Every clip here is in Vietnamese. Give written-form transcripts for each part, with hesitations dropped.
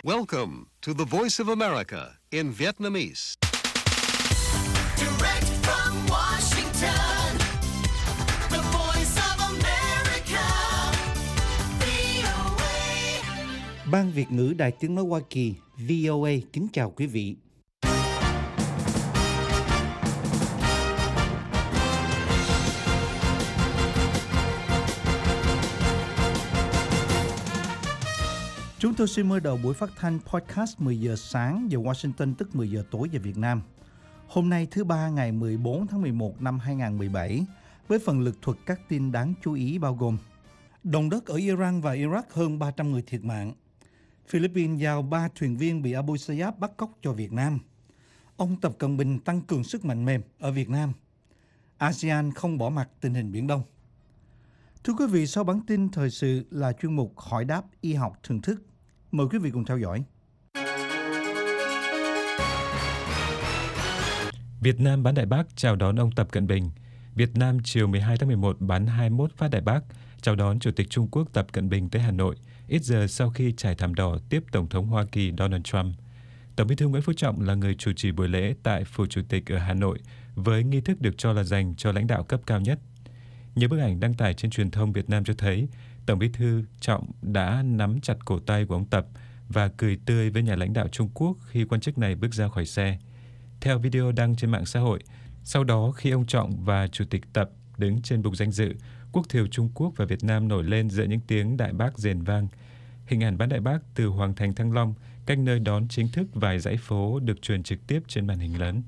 Welcome to the Voice of America in Vietnamese. Direct from Washington, the Voice of America, VOA. Ban Việt ngữ Đài Tiếng nói Hoa Kỳ VOA kính chào quý vị. Chúng tôi xin mở đầu buổi phát thanh podcast 10 giờ sáng giờ Washington, tức 10 giờ tối giờ Việt Nam. Hôm nay thứ Ba ngày 14 tháng 11 năm 2017 với phần lược thuật các tin đáng chú ý bao gồm: động đất ở Iran và Iraq hơn 300 người thiệt mạng. Philippines giao 3 thuyền viên bị Abu Sayyaf bắt cóc cho Việt Nam. Ông Tập Cận Bình tăng cường sức mạnh mềm ở Việt Nam. ASEAN không bỏ mặc tình hình Biển Đông. Thưa quý vị, sau bản tin thời sự là chuyên mục hỏi đáp y học thường thức. Mời quý vị cùng theo dõi. Việt Nam bắn Đại Bác chào đón ông Tập Cận Bình. Việt Nam chiều 12 tháng 11 bắn 21 phát Đại Bác chào đón Chủ tịch Trung Quốc Tập Cận Bình tới Hà Nội, ít giờ sau khi trải thảm đỏ tiếp Tổng thống Hoa Kỳ Donald Trump. Tổng Bí thư Nguyễn Phú Trọng là người chủ trì buổi lễ tại Phủ Chủ tịch ở Hà Nội với nghi thức được cho là dành cho lãnh đạo cấp cao nhất. Nhiều bức ảnh đăng tải trên truyền thông Việt Nam cho thấy Tổng Bí thư Trọng đã nắm chặt cổ tay của ông Tập và cười tươi với nhà lãnh đạo Trung Quốc khi quan chức này bước ra khỏi xe. Theo video đăng trên mạng xã hội, sau đó khi ông Trọng và Chủ tịch Tập đứng trên bục danh dự, quốc thiều Trung Quốc và Việt Nam nổi lên giữa những tiếng Đại Bác rền vang. Hình ảnh bắn Đại Bác từ Hoàng thành Thăng Long, cách nơi đón chính thức vài dãy phố được truyền trực tiếp trên màn hình lớn.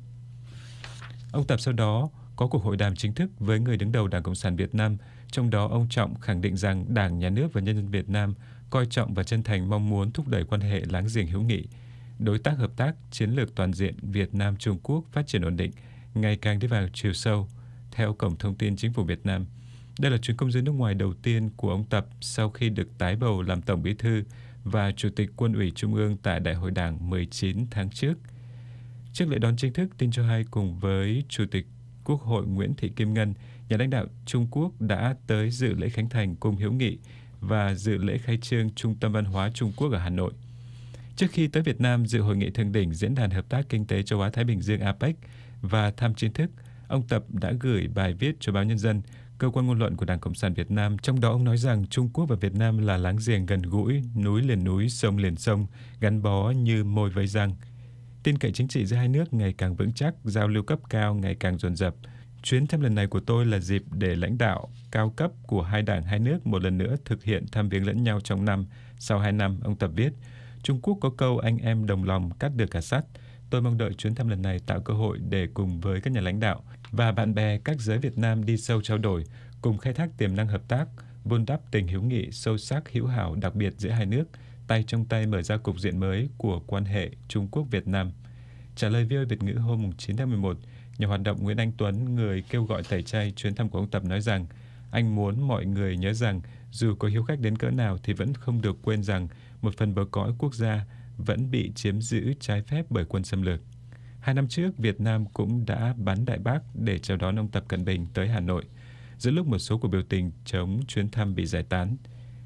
Ông Tập sau đó có cuộc hội đàm chính thức với người đứng đầu Đảng Cộng sản Việt Nam, trong đó ông Trọng khẳng định rằng Đảng, Nhà nước và nhân dân Việt Nam coi trọng và chân thành mong muốn thúc đẩy quan hệ láng giềng hữu nghị, đối tác hợp tác chiến lược toàn diện Việt Nam-Trung Quốc phát triển ổn định, ngày càng đi vào chiều sâu. Theo Cổng Thông tin Chính phủ Việt Nam, đây là chuyến công du nước ngoài đầu tiên của ông Tập sau khi được tái bầu làm Tổng Bí thư và Chủ tịch Quân ủy Trung ương tại Đại hội Đảng 19 tháng trước. Trước lễ đón chính thức, tin cho hay cùng với Chủ tịch Quốc hội Nguyễn Thị Kim Ngân, nhà lãnh đạo Trung Quốc đã tới dự lễ khánh thành Cung hữu nghị và dự lễ khai trương Trung tâm Văn hóa Trung Quốc ở Hà Nội. Trước khi tới Việt Nam dự hội nghị thượng đỉnh Diễn đàn Hợp tác Kinh tế Châu Á-Thái Bình Dương APEC và thăm chính thức, ông Tập đã gửi bài viết cho báo Nhân dân, cơ quan ngôn luận của Đảng Cộng sản Việt Nam. Trong đó ông nói rằng Trung Quốc và Việt Nam là láng giềng gần gũi, núi liền núi, sông liền sông, gắn bó như môi với răng. Tin cậy chính trị giữa hai nước ngày càng vững chắc, giao lưu cấp cao ngày càng dồn dập. Chuyến thăm lần này của tôi là dịp để lãnh đạo cao cấp của hai đảng hai nước một lần nữa thực hiện thăm viếng lẫn nhau trong năm. Sau 2 năm, ông Tập viết, Trung Quốc có câu anh em đồng lòng cắt được cả sắt. Tôi mong đợi chuyến thăm lần này tạo cơ hội để cùng với các nhà lãnh đạo và bạn bè các giới Việt Nam đi sâu trao đổi, cùng khai thác tiềm năng hợp tác, vun đắp tình hữu nghị sâu sắc hữu hảo đặc biệt giữa hai nước, tay trong tay mở ra cục diện mới của quan hệ Trung Quốc-Việt Nam. Trả lời VOA Việt ngữ hôm 9 tháng 11, nhà hoạt động Nguyễn Anh Tuấn, người kêu gọi tẩy chay chuyến thăm của ông Tập nói rằng anh muốn mọi người nhớ rằng dù có hiếu khách đến cỡ nào thì vẫn không được quên rằng một phần bờ cõi quốc gia vẫn bị chiếm giữ trái phép bởi quân xâm lược. 2 năm trước, Việt Nam cũng đã bắn Đại Bác để chào đón ông Tập Cận Bình tới Hà Nội, giữa lúc một số cuộc biểu tình chống chuyến thăm bị giải tán.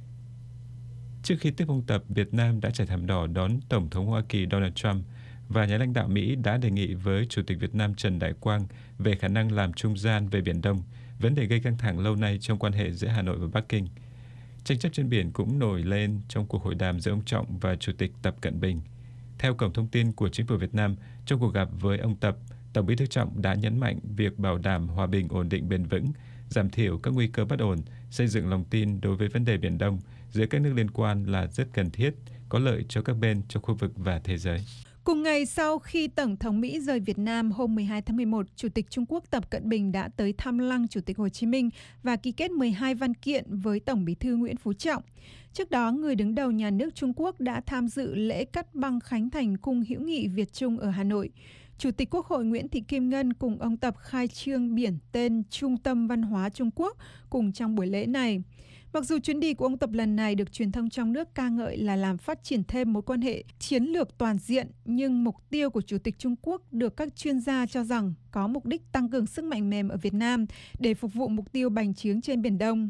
Trước khi tiếp ông Tập, Việt Nam đã trải thảm đỏ đón Tổng thống Hoa Kỳ Donald Trump và nhà lãnh đạo Mỹ đã đề nghị với Chủ tịch Việt Nam Trần Đại Quang về khả năng làm trung gian về Biển Đông, vấn đề gây căng thẳng lâu nay trong quan hệ giữa Hà Nội và Bắc Kinh. Tranh chấp trên biển cũng nổi lên trong cuộc hội đàm giữa ông Trọng và Chủ tịch Tập Cận Bình. Theo Cổng Thông tin của Chính phủ Việt Nam, trong cuộc gặp với ông Tập, Tổng Bí thư Trọng đã nhấn mạnh việc bảo đảm hòa bình ổn định bền vững, giảm thiểu các nguy cơ bất ổn, xây dựng lòng tin đối với vấn đề Biển Đông giữa các nước liên quan là rất cần thiết, có lợi cho các bên trong khu vực và thế giới. Cùng ngày sau khi Tổng thống Mỹ rời Việt Nam hôm 12 tháng 11, Chủ tịch Trung Quốc Tập Cận Bình đã tới thăm Lăng Chủ tịch Hồ Chí Minh và ký kết 12 văn kiện với Tổng Bí thư Nguyễn Phú Trọng. Trước đó, người đứng đầu nhà nước Trung Quốc đã tham dự lễ cắt băng khánh thành Cung hữu nghị Việt Trung ở Hà Nội. Chủ tịch Quốc hội Nguyễn Thị Kim Ngân cùng ông Tập khai trương biển tên Trung tâm Văn hóa Trung Quốc cùng trong buổi lễ này. Mặc dù chuyến đi của ông Tập lần này được truyền thông trong nước ca ngợi là làm phát triển thêm mối quan hệ chiến lược toàn diện, nhưng mục tiêu của Chủ tịch Trung Quốc được các chuyên gia cho rằng có mục đích tăng cường sức mạnh mềm ở Việt Nam để phục vụ mục tiêu bành trướng trên Biển Đông.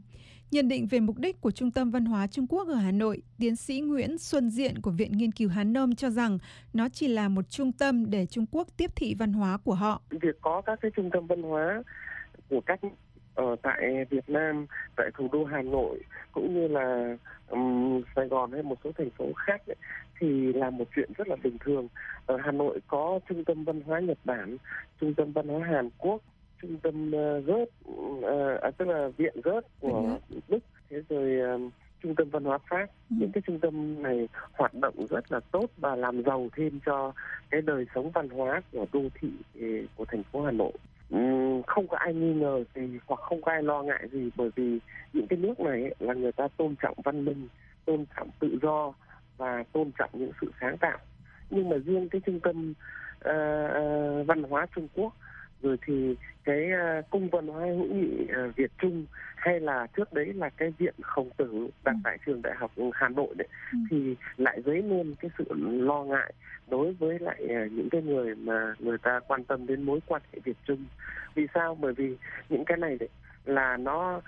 Nhận định về mục đích của Trung tâm Văn hóa Trung Quốc ở Hà Nội, tiến sĩ Nguyễn Xuân Diện của Viện Nghiên cứu Hán Nôm cho rằng nó chỉ là một trung tâm để Trung Quốc tiếp thị văn hóa của họ. Việc có các cái trung tâm văn hóa của các ở tại Việt Nam, tại thủ đô Hà Nội cũng như là Sài Gòn hay một số thành phố khác ấy, thì là một chuyện rất là bình thường. Ở Hà Nội có trung tâm văn hóa Nhật Bản, trung tâm văn hóa Hàn Quốc, trung tâm tức là viện Goethe của Đức, thế rồi trung tâm văn hóa Pháp. Những cái trung tâm này hoạt động rất là tốt và làm giàu thêm cho cái đời sống văn hóa của đô thị của thành phố Hà Nội. Không có ai nghi ngờ gì hoặc không có ai lo ngại gì, bởi vì những cái nước này ấy, là người ta tôn trọng văn minh, tôn trọng tự do và tôn trọng những sự sáng tạo. Nhưng mà riêng cái trung tâm văn hóa Trung Quốc, rồi thì cái cung văn hóa hữu nghị Việt Trung, hay là trước đấy là cái viện Khổng Tử đặt tại trường Đại học Hà Nội đấy, thì lại dấy lên cái sự lo ngại đối với lại những cái người mà người ta quan tâm đến mối quan hệ Việt Trung. Vì sao? Bởi vì những cái này đấy là nó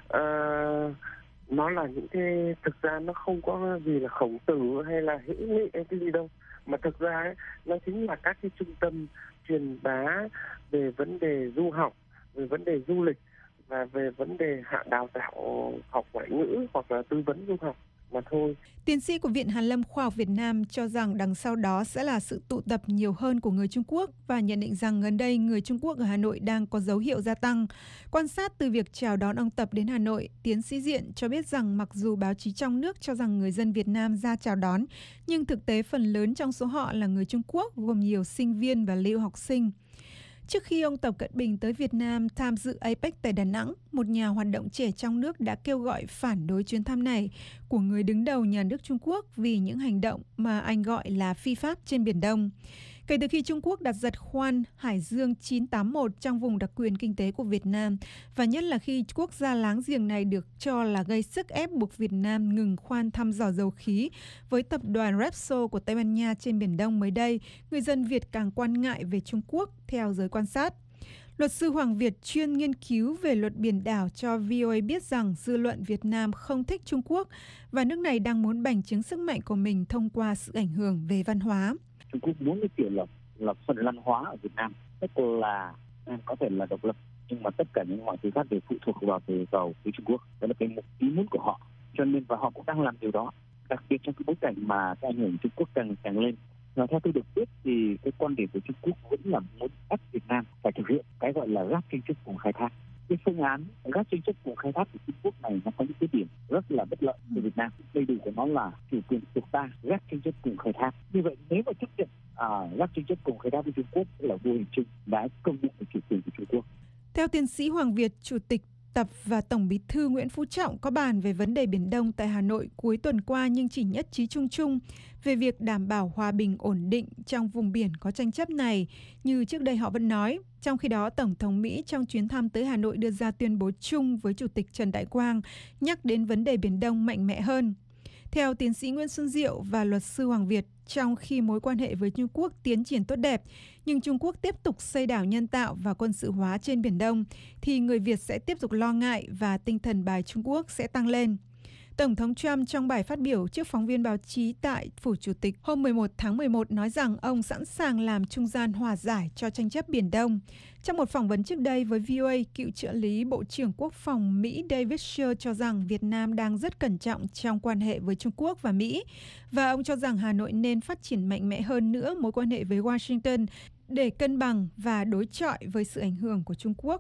là những cái, thực ra nó không có gì là Khổng Tử hay là hữu nghị hay cái gì đâu, mà thực ra ấy, nó chính là các cái trung tâm truyền bá về vấn đề du học, về vấn đề du lịch và về vấn đề đào tạo học ngoại ngữ hoặc là tư vấn du học mà thôi. Tiến sĩ của Viện Hàn Lâm Khoa học Việt Nam cho rằng đằng sau đó sẽ là sự tụ tập nhiều hơn của người Trung Quốc và nhận định rằng gần đây người Trung Quốc ở Hà Nội đang có dấu hiệu gia tăng. Quan sát từ việc chào đón ông Tập đến Hà Nội, tiến sĩ Diện cho biết rằng mặc dù báo chí trong nước cho rằng người dân Việt Nam ra chào đón, nhưng thực tế phần lớn trong số họ là người Trung Quốc, gồm nhiều sinh viên và lưu học sinh. Trước khi ông Tập Cận Bình tới Việt Nam tham dự APEC tại Đà Nẵng, một nhà hoạt động trẻ trong nước đã kêu gọi phản đối chuyến thăm này của người đứng đầu nhà nước Trung Quốc vì những hành động mà anh gọi là phi pháp trên Biển Đông. Kể từ khi Trung Quốc đặt giật khoan Hải Dương 981 trong vùng đặc quyền kinh tế của Việt Nam, và nhất là khi quốc gia láng giềng này được cho là gây sức ép buộc Việt Nam ngừng khoan thăm dò dầu khí với tập đoàn Repsol của Tây Ban Nha trên Biển Đông mới đây, người dân Việt càng quan ngại về Trung Quốc, theo giới quan sát. Luật sư Hoàng Việt chuyên nghiên cứu về luật biển đảo cho VOA biết rằng dư luận Việt Nam không thích Trung Quốc và nước này đang muốn bành trướng sức mạnh của mình thông qua sự ảnh hưởng về văn hóa. Trung Quốc muốn cái kiểu là phần lan hóa ở Việt Nam, tức là có thể là độc lập, nhưng mà tất cả những mọi thứ khác đều phụ thuộc vào phía Trung Quốc. Đó là cái ý muốn của họ, cho nên và họ cũng đang làm điều đó, đặc biệt trong cái bối cảnh mà cái ảnh hưởng Trung Quốc càng lên. Và theo tôi được biết thì cái quan điểm của Trung Quốc vẫn là muốn ép Việt Nam phải thực hiện cái gọi là gác tranh chấp cùng khai thác. Cái phương án gác tranh chấp cùng khai thác của Trung Quốc này nó có những cái điểm rất là bất lợi cho Việt Nam. Đầy đủ của nó là chủ quyền của ta, gác tranh chấp cùng khai thác. Như vậy nếu mà chấp nhận gác tranh chấp cùng khai thác với Trung Quốc là vô hình chung đã công nhận chủ quyền của Trung Quốc. Theo tiến sĩ Hoàng Việt, Chủ tịch Tập và Tổng Bí thư Nguyễn Phú Trọng có bàn về vấn đề Biển Đông tại Hà Nội cuối tuần qua, nhưng chỉ nhất trí chung về việc đảm bảo hòa bình ổn định trong vùng biển có tranh chấp này như trước đây họ vẫn nói. Trong khi đó, Tổng thống Mỹ trong chuyến thăm tới Hà Nội đưa ra tuyên bố chung với Chủ tịch Trần Đại Quang nhắc đến vấn đề Biển Đông mạnh mẽ hơn. Theo tiến sĩ Nguyễn Xuân Diệu và luật sư Hoàng Việt, trong khi mối quan hệ với Trung Quốc tiến triển tốt đẹp, nhưng Trung Quốc tiếp tục xây đảo nhân tạo và quân sự hóa trên Biển Đông, thì người Việt sẽ tiếp tục lo ngại và tinh thần bài Trung Quốc sẽ tăng lên. Tổng thống Trump trong bài phát biểu trước phóng viên báo chí tại Phủ Chủ tịch hôm 11 tháng 11 nói rằng ông sẵn sàng làm trung gian hòa giải cho tranh chấp Biển Đông. Trong một phỏng vấn trước đây với VOA, cựu trợ lý Bộ trưởng Quốc phòng Mỹ David Shea cho rằng Việt Nam đang rất cẩn trọng trong quan hệ với Trung Quốc và Mỹ, và ông cho rằng Hà Nội nên phát triển mạnh mẽ hơn nữa mối quan hệ với Washington để cân bằng và đối chọi với sự ảnh hưởng của Trung Quốc.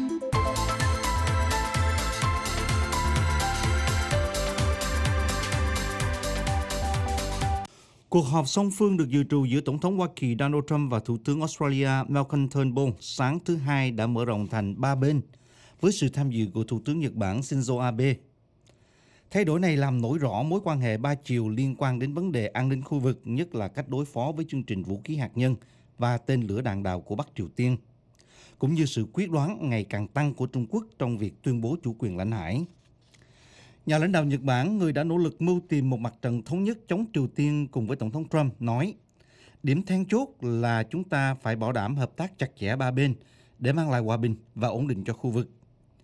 Cuộc họp song phương được dự trù giữa Tổng thống Hoa Kỳ Donald Trump và Thủ tướng Australia Malcolm Turnbull sáng thứ Hai đã mở rộng thành 3 bên, với sự tham dự của Thủ tướng Nhật Bản Shinzo Abe. Thay đổi này làm nổi rõ mối quan hệ ba chiều liên quan đến vấn đề an ninh khu vực, nhất là cách đối phó với chương trình vũ khí hạt nhân và tên lửa đạn đạo của Bắc Triều Tiên, cũng như sự quyết đoán ngày càng tăng của Trung Quốc trong việc tuyên bố chủ quyền lãnh hải. Nhà lãnh đạo Nhật Bản, người đã nỗ lực mưu tìm một mặt trận thống nhất chống Triều Tiên cùng với Tổng thống Trump, nói điểm then chốt là chúng ta phải bảo đảm hợp tác chặt chẽ ba bên để mang lại hòa bình và ổn định cho khu vực.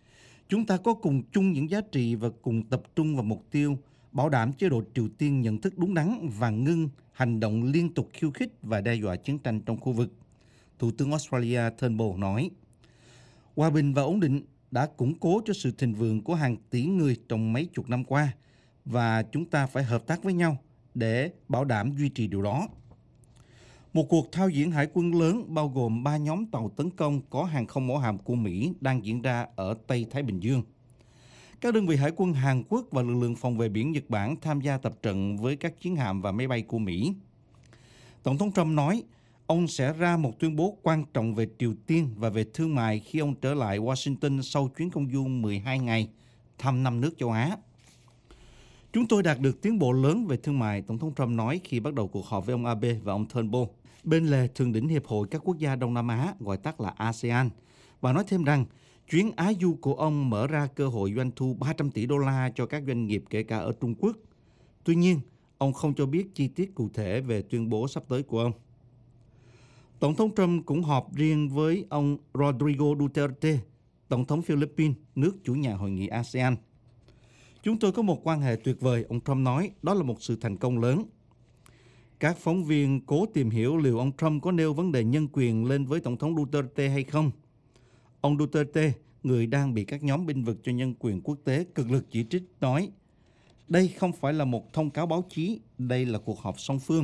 Chúng ta có cùng chung những giá trị và cùng tập trung vào mục tiêu bảo đảm chế độ Triều Tiên nhận thức đúng đắn và ngưng hành động liên tục khiêu khích và đe dọa chiến tranh trong khu vực. Thủ tướng Australia Turnbull nói, hòa bình và ổn định đã củng cố cho sự thịnh vượng của hàng tỷ người trong mấy chục năm qua và chúng ta phải hợp tác với nhau để bảo đảm duy trì điều đó. Một cuộc thao diễn hải quân lớn bao gồm 3 nhóm tàu tấn công có hàng không mẫu hạm của Mỹ đang diễn ra ở Tây Thái Bình Dương. Các đơn vị hải quân Hàn Quốc và lực lượng phòng vệ biển Nhật Bản tham gia tập trận với các chiến hạm và máy bay của Mỹ. Tổng thống Trump nói ông sẽ ra một tuyên bố quan trọng về Triều Tiên và về thương mại khi ông trở lại Washington sau chuyến công du 12 ngày thăm 5 nước châu Á. Chúng tôi đạt được tiến bộ lớn về thương mại, Tổng thống Trump nói khi bắt đầu cuộc họp với ông Abe và ông Turnbull bên lề thượng đỉnh Hiệp hội các quốc gia Đông Nam Á, gọi tắt là ASEAN, và nói thêm rằng chuyến Á du của ông mở ra cơ hội doanh thu 300 tỷ đô la cho các doanh nghiệp kể cả ở Trung Quốc. Tuy nhiên, ông không cho biết chi tiết cụ thể về tuyên bố sắp tới của ông. Tổng thống Trump cũng họp riêng với ông Rodrigo Duterte, Tổng thống Philippines, nước chủ nhà hội nghị ASEAN. Chúng tôi có một quan hệ tuyệt vời, ông Trump nói, đó là một sự thành công lớn. Các phóng viên cố tìm hiểu liệu ông Trump có nêu vấn đề nhân quyền lên với Tổng thống Duterte hay không. Ông Duterte, người đang bị các nhóm bênh vực cho nhân quyền quốc tế cực lực chỉ trích, nói, đây không phải là một thông cáo báo chí, đây là cuộc họp song phương.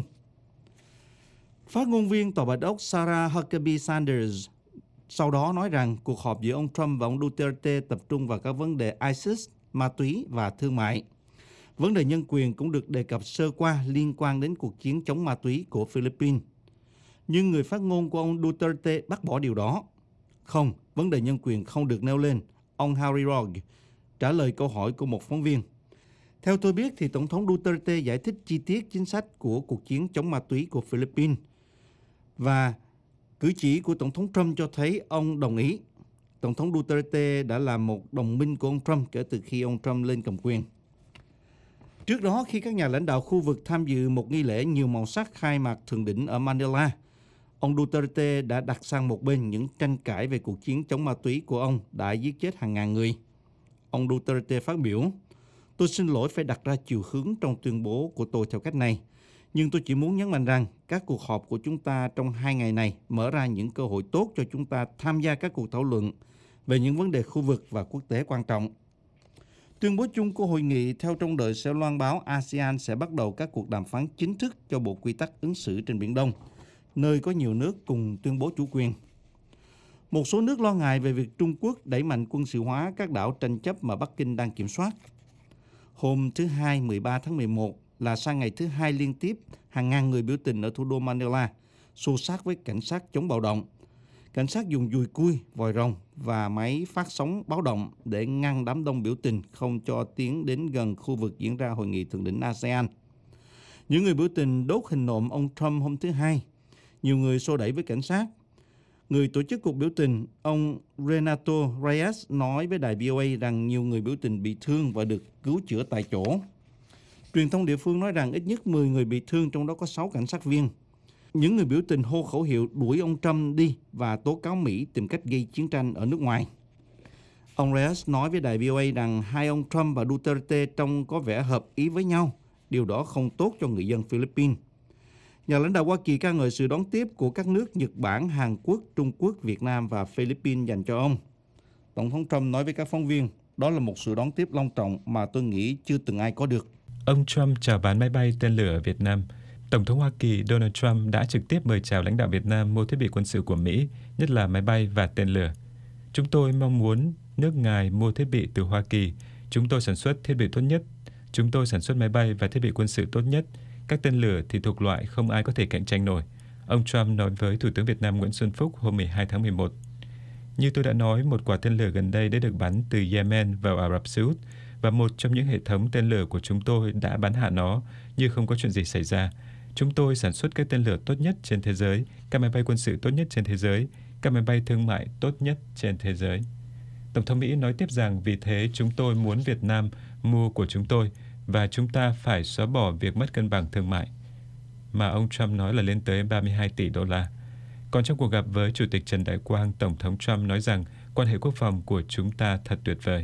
Phát ngôn viên Tòa Bạch Ốc Sarah Huckabee Sanders sau đó nói rằng cuộc họp giữa ông Trump và ông Duterte tập trung vào các vấn đề ISIS, ma túy và thương mại. Vấn đề nhân quyền cũng được đề cập sơ qua liên quan đến cuộc chiến chống ma túy của Philippines. Nhưng người phát ngôn của ông Duterte bác bỏ điều đó. Không, vấn đề nhân quyền không được nêu lên, ông Harry Rogue trả lời câu hỏi của một phóng viên. Theo tôi biết thì Tổng thống Duterte giải thích chi tiết chính sách của cuộc chiến chống ma túy của Philippines. Và cử chỉ của Tổng thống Trump cho thấy ông đồng ý. Tổng thống Duterte đã là một đồng minh của ông Trump kể từ khi ông Trump lên cầm quyền. Trước đó, khi các nhà lãnh đạo khu vực tham dự một nghi lễ nhiều màu sắc khai mạc thượng đỉnh ở Manila, ông Duterte đã đặt sang một bên những tranh cãi về cuộc chiến chống ma túy của ông đã giết chết hàng ngàn người. Ông Duterte phát biểu, tôi xin lỗi phải đặt ra chiều hướng trong tuyên bố của tôi theo cách này, nhưng tôi chỉ muốn nhấn mạnh rằng các cuộc họp của chúng ta trong 2 ngày này mở ra những cơ hội tốt cho chúng ta tham gia các cuộc thảo luận về những vấn đề khu vực và quốc tế quan trọng. Tuyên bố chung của hội nghị theo trông đợi sẽ loan báo ASEAN sẽ bắt đầu các cuộc đàm phán chính thức cho Bộ Quy tắc ứng xử trên Biển Đông, nơi có nhiều nước cùng tuyên bố chủ quyền. Một số nước lo ngại về việc Trung Quốc đẩy mạnh quân sự hóa các đảo tranh chấp mà Bắc Kinh đang kiểm soát. Hôm thứ Hai 13 tháng 11 là sang ngày thứ hai liên tiếp, hàng ngàn người biểu tình ở thủ đô Manila xô xát với cảnh sát chống bạo động. Cảnh sát dùng dùi cui, vòi rồng và máy phát sóng báo động để ngăn đám đông biểu tình không cho tiến đến gần khu vực diễn ra hội nghị thượng đỉnh ASEAN. Những người biểu tình đốt hình nộm ông Trump hôm thứ Hai. Nhiều người xô đẩy với cảnh sát. Người tổ chức cuộc biểu tình, ông Renato Reyes nói với đài VOA rằng nhiều người biểu tình bị thương và được cứu chữa tại chỗ. Truyền thông địa phương nói rằng ít nhất 10 người bị thương, trong đó có 6 cảnh sát viên. Những người biểu tình hô khẩu hiệu đuổi ông Trump đi và tố cáo Mỹ tìm cách gây chiến tranh ở nước ngoài. Ông Reyes nói với đài VOA rằng hai ông Trump và Duterte trông có vẻ hợp ý với nhau. Điều đó không tốt cho người dân Philippines. Nhà lãnh đạo Hoa Kỳ ca ngợi sự đón tiếp của các nước Nhật Bản, Hàn Quốc, Trung Quốc, Việt Nam và Philippines dành cho ông. Tổng thống Trump nói với các phóng viên, đó là một sự đón tiếp long trọng mà tôi nghĩ chưa từng ai có được. Ông Trump chào bán máy bay tên lửa ở Việt Nam. Tổng thống Hoa Kỳ Donald Trump đã trực tiếp mời chào lãnh đạo Việt Nam mua thiết bị quân sự của Mỹ, nhất là máy bay và tên lửa. Chúng tôi mong muốn nước ngài mua thiết bị từ Hoa Kỳ. Chúng tôi sản xuất thiết bị tốt nhất. Chúng tôi sản xuất máy bay và thiết bị quân sự tốt nhất. Các tên lửa thì thuộc loại không ai có thể cạnh tranh nổi. Ông Trump nói với Thủ tướng Việt Nam Nguyễn Xuân Phúc hôm 12 tháng 11. Như tôi đã nói, một quả tên lửa gần đây đã được bắn từ Yemen vào Ả Rập Xê Út và một trong những hệ thống tên lửa của chúng tôi đã bắn hạ nó như không có chuyện gì xảy ra. Chúng tôi sản xuất các tên lửa tốt nhất trên thế giới, các máy bay quân sự tốt nhất trên thế giới, các máy bay thương mại tốt nhất trên thế giới. Tổng thống Mỹ nói tiếp rằng vì thế chúng tôi muốn Việt Nam mua của chúng tôi và chúng ta phải xóa bỏ việc mất cân bằng thương mại, mà ông Trump nói là lên tới 32 tỷ đô la. Còn trong cuộc gặp với Chủ tịch Trần Đại Quang, Tổng thống Trump nói rằng quan hệ quốc phòng của chúng ta thật tuyệt vời.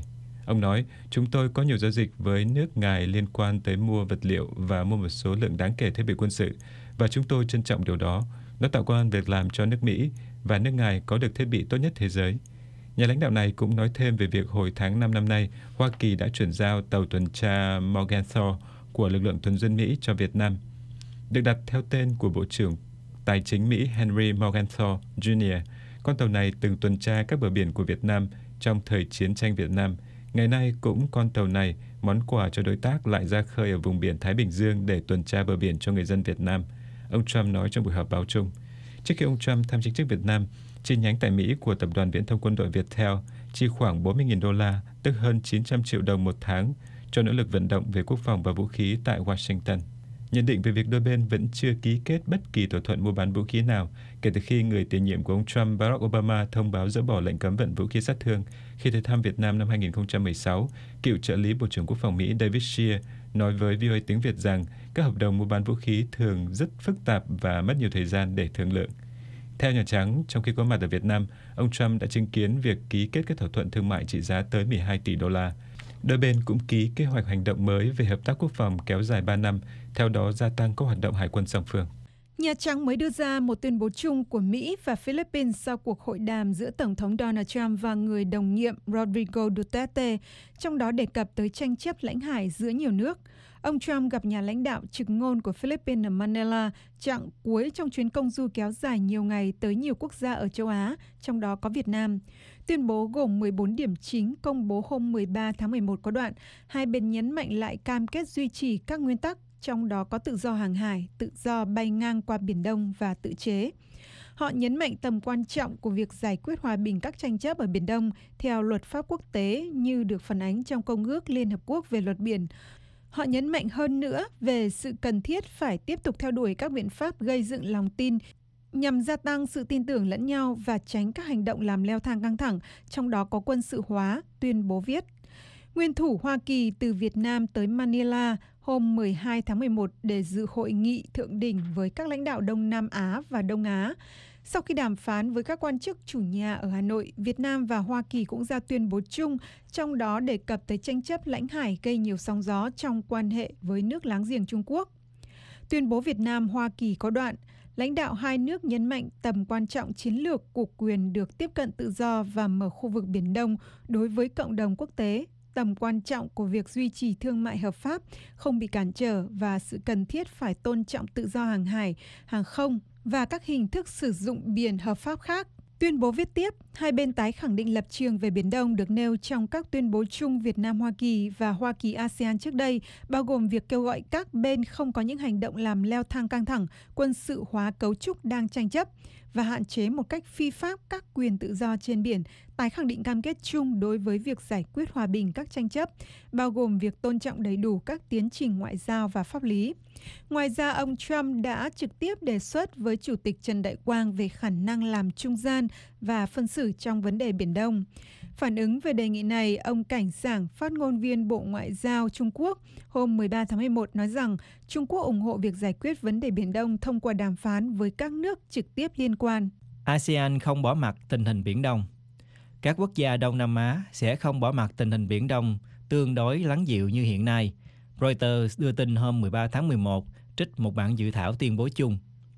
Ông nói, chúng tôi có nhiều giao dịch với nước Ngài liên quan tới mua vật liệu và mua một số lượng đáng kể thiết bị quân sự, và chúng tôi trân trọng điều đó. Nó tạo công ăn việc làm cho nước Mỹ, và nước Ngài có được thiết bị tốt nhất thế giới. Nhà lãnh đạo này cũng nói thêm về việc hồi tháng 5 năm nay, Hoa Kỳ đã chuyển giao tàu tuần tra Morgenthau của lực lượng tuần duyên Mỹ cho Việt Nam. Được đặt theo tên của Bộ trưởng Tài chính Mỹ Henry Morgenthau Jr., con tàu này từng tuần tra các bờ biển của Việt Nam trong thời chiến tranh Việt Nam. Ngày nay cũng con tàu này, món quà cho đối tác, lại ra khơi ở vùng biển Thái Bình Dương để tuần tra bờ biển cho người dân Việt Nam, ông Trump nói trong buổi họp báo chung. Trước khi ông Trump thăm chính thức Việt Nam, chi nhánh tại Mỹ của tập đoàn viễn thông quân đội Viettel chi khoảng 40.000 đô la, tức hơn 900 triệu đồng một tháng, cho nỗ lực vận động về quốc phòng và vũ khí tại Washington. Nhận định về việc đôi bên vẫn chưa ký kết bất kỳ thỏa thuận mua bán vũ khí nào kể từ khi người tiền nhiệm của ông Trump, Barack Obama, thông báo dỡ bỏ lệnh cấm vận vũ khí sát thương khi tới thăm Việt Nam năm 2016, cựu trợ lý Bộ trưởng Quốc phòng Mỹ David Shear nói với VOA tiếng Việt rằng các hợp đồng mua bán vũ khí thường rất phức tạp và mất nhiều thời gian để thương lượng. Theo Nhà Trắng, trong khi có mặt ở Việt Nam, ông Trump đã chứng kiến việc ký kết các thỏa thuận thương mại trị giá tới 12 tỷ đô la. Đôi bên cũng ký kế hoạch hành động mới về hợp tác quốc phòng kéo dài 3 năm, theo đó gia tăng các hoạt động hải quân song phương. Nhà Trắng mới đưa ra một tuyên bố chung của Mỹ và Philippines sau cuộc hội đàm giữa Tổng thống Donald Trump và người đồng nhiệm Rodrigo Duterte, trong đó đề cập tới tranh chấp lãnh hải giữa nhiều nước. Ông Trump gặp nhà lãnh đạo trực ngôn của Philippines ở Manila, chặng cuối trong chuyến công du kéo dài nhiều ngày tới nhiều quốc gia ở châu Á, trong đó có Việt Nam. Tuyên bố gồm 14 điểm chính công bố hôm 13 tháng 11 có đoạn, hai bên nhấn mạnh lại cam kết duy trì các nguyên tắc, trong đó có tự do hàng hải, tự do bay ngang qua Biển Đông và tự chế. Họ nhấn mạnh tầm quan trọng của việc giải quyết hòa bình các tranh chấp ở Biển Đông theo luật pháp quốc tế như được phản ánh trong Công ước Liên Hợp Quốc về luật biển. Họ nhấn mạnh hơn nữa về sự cần thiết phải tiếp tục theo đuổi các biện pháp gây dựng lòng tin nhằm gia tăng sự tin tưởng lẫn nhau và tránh các hành động làm leo thang căng thẳng, trong đó có quân sự hóa, tuyên bố viết. Nguyên thủ Hoa Kỳ từ Việt Nam tới Manila hôm 12 tháng 11 để dự hội nghị thượng đỉnh với các lãnh đạo Đông Nam Á và Đông Á. Sau khi đàm phán với các quan chức chủ nhà ở Hà Nội, Việt Nam và Hoa Kỳ cũng ra tuyên bố chung, trong đó đề cập tới tranh chấp lãnh hải gây nhiều sóng gió trong quan hệ với nước láng giềng Trung Quốc. Tuyên bố Việt Nam-Hoa Kỳ có đoạn, lãnh đạo hai nước nhấn mạnh tầm quan trọng chiến lược của quyền được tiếp cận tự do và mở khu vực Biển Đông đối với cộng đồng quốc tế, tầm quan trọng của việc duy trì thương mại hợp pháp, không bị cản trở và sự cần thiết phải tôn trọng tự do hàng hải, hàng không và các hình thức sử dụng biển hợp pháp khác. Tuyên bố viết tiếp, hai bên tái khẳng định lập trường về Biển Đông được nêu trong các tuyên bố chung Việt Nam-Hoa Kỳ và Hoa Kỳ-ASEAN trước đây, bao gồm việc kêu gọi các bên không có những hành động làm leo thang căng thẳng, quân sự hóa cấu trúc đang tranh chấp và hạn chế một cách phi pháp các quyền tự do trên biển, tái khẳng định cam kết chung đối với việc giải quyết hòa bình các tranh chấp, bao gồm việc tôn trọng đầy đủ các tiến trình ngoại giao và pháp lý. Ngoài ra, ông Trump đã trực tiếp đề xuất với Chủ tịch Trần Đại Quang về khả năng làm trung gian và phân xử trong vấn đề Biển Đông. Phản ứng về đề nghị này, ông Cảnh Sảng, phát ngôn viên Bộ Ngoại giao Trung Quốc, hôm 13 tháng 11 nói rằng Trung Quốc ủng hộ việc giải quyết vấn đề Biển Đông thông qua đàm phán với các nước trực tiếp liên quan. ASEAN không bỏ mặc tình hình Biển Đông. Các quốc gia Đông Nam Á sẽ không bỏ mặc tình hình Biển Đông tương đối lắng dịu như hiện nay, Reuters đưa tin hôm 13 tháng 11 trích một bản dự thảo tuyên bố chung.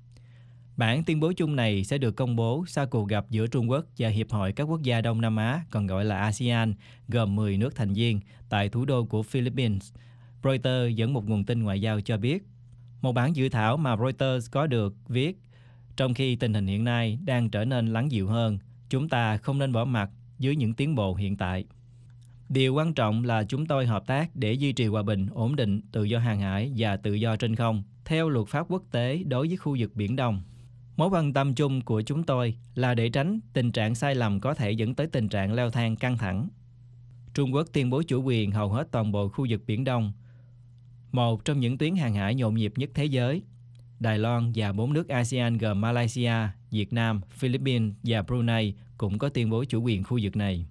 Bản tuyên bố chung này sẽ được công bố sau cuộc gặp giữa Trung Quốc và Hiệp hội các quốc gia Đông Nam Á, còn gọi là ASEAN, gồm 10 nước thành viên, tại thủ đô của Philippines. Reuters dẫn một nguồn tin ngoại giao cho biết, một bản dự thảo mà Reuters có được viết, trong khi tình hình hiện nay đang trở nên lắng dịu hơn, chúng ta không nên bỏ mặc dưới những tiến bộ hiện tại. Điều quan trọng là chúng tôi hợp tác để duy trì hòa bình, ổn định, tự do hàng hải và tự do trên không, theo luật pháp quốc tế đối với khu vực Biển Đông. Mối quan tâm chung của chúng tôi là để tránh tình trạng sai lầm có thể dẫn tới tình trạng leo thang căng thẳng. Trung Quốc tuyên bố chủ quyền hầu hết toàn bộ khu vực Biển Đông, một trong những tuyến hàng hải nhộn nhịp nhất thế giới. Đài Loan và 4 nước ASEAN gồm Malaysia, Việt Nam, Philippines và Brunei cũng có tuyên bố chủ quyền khu vực này.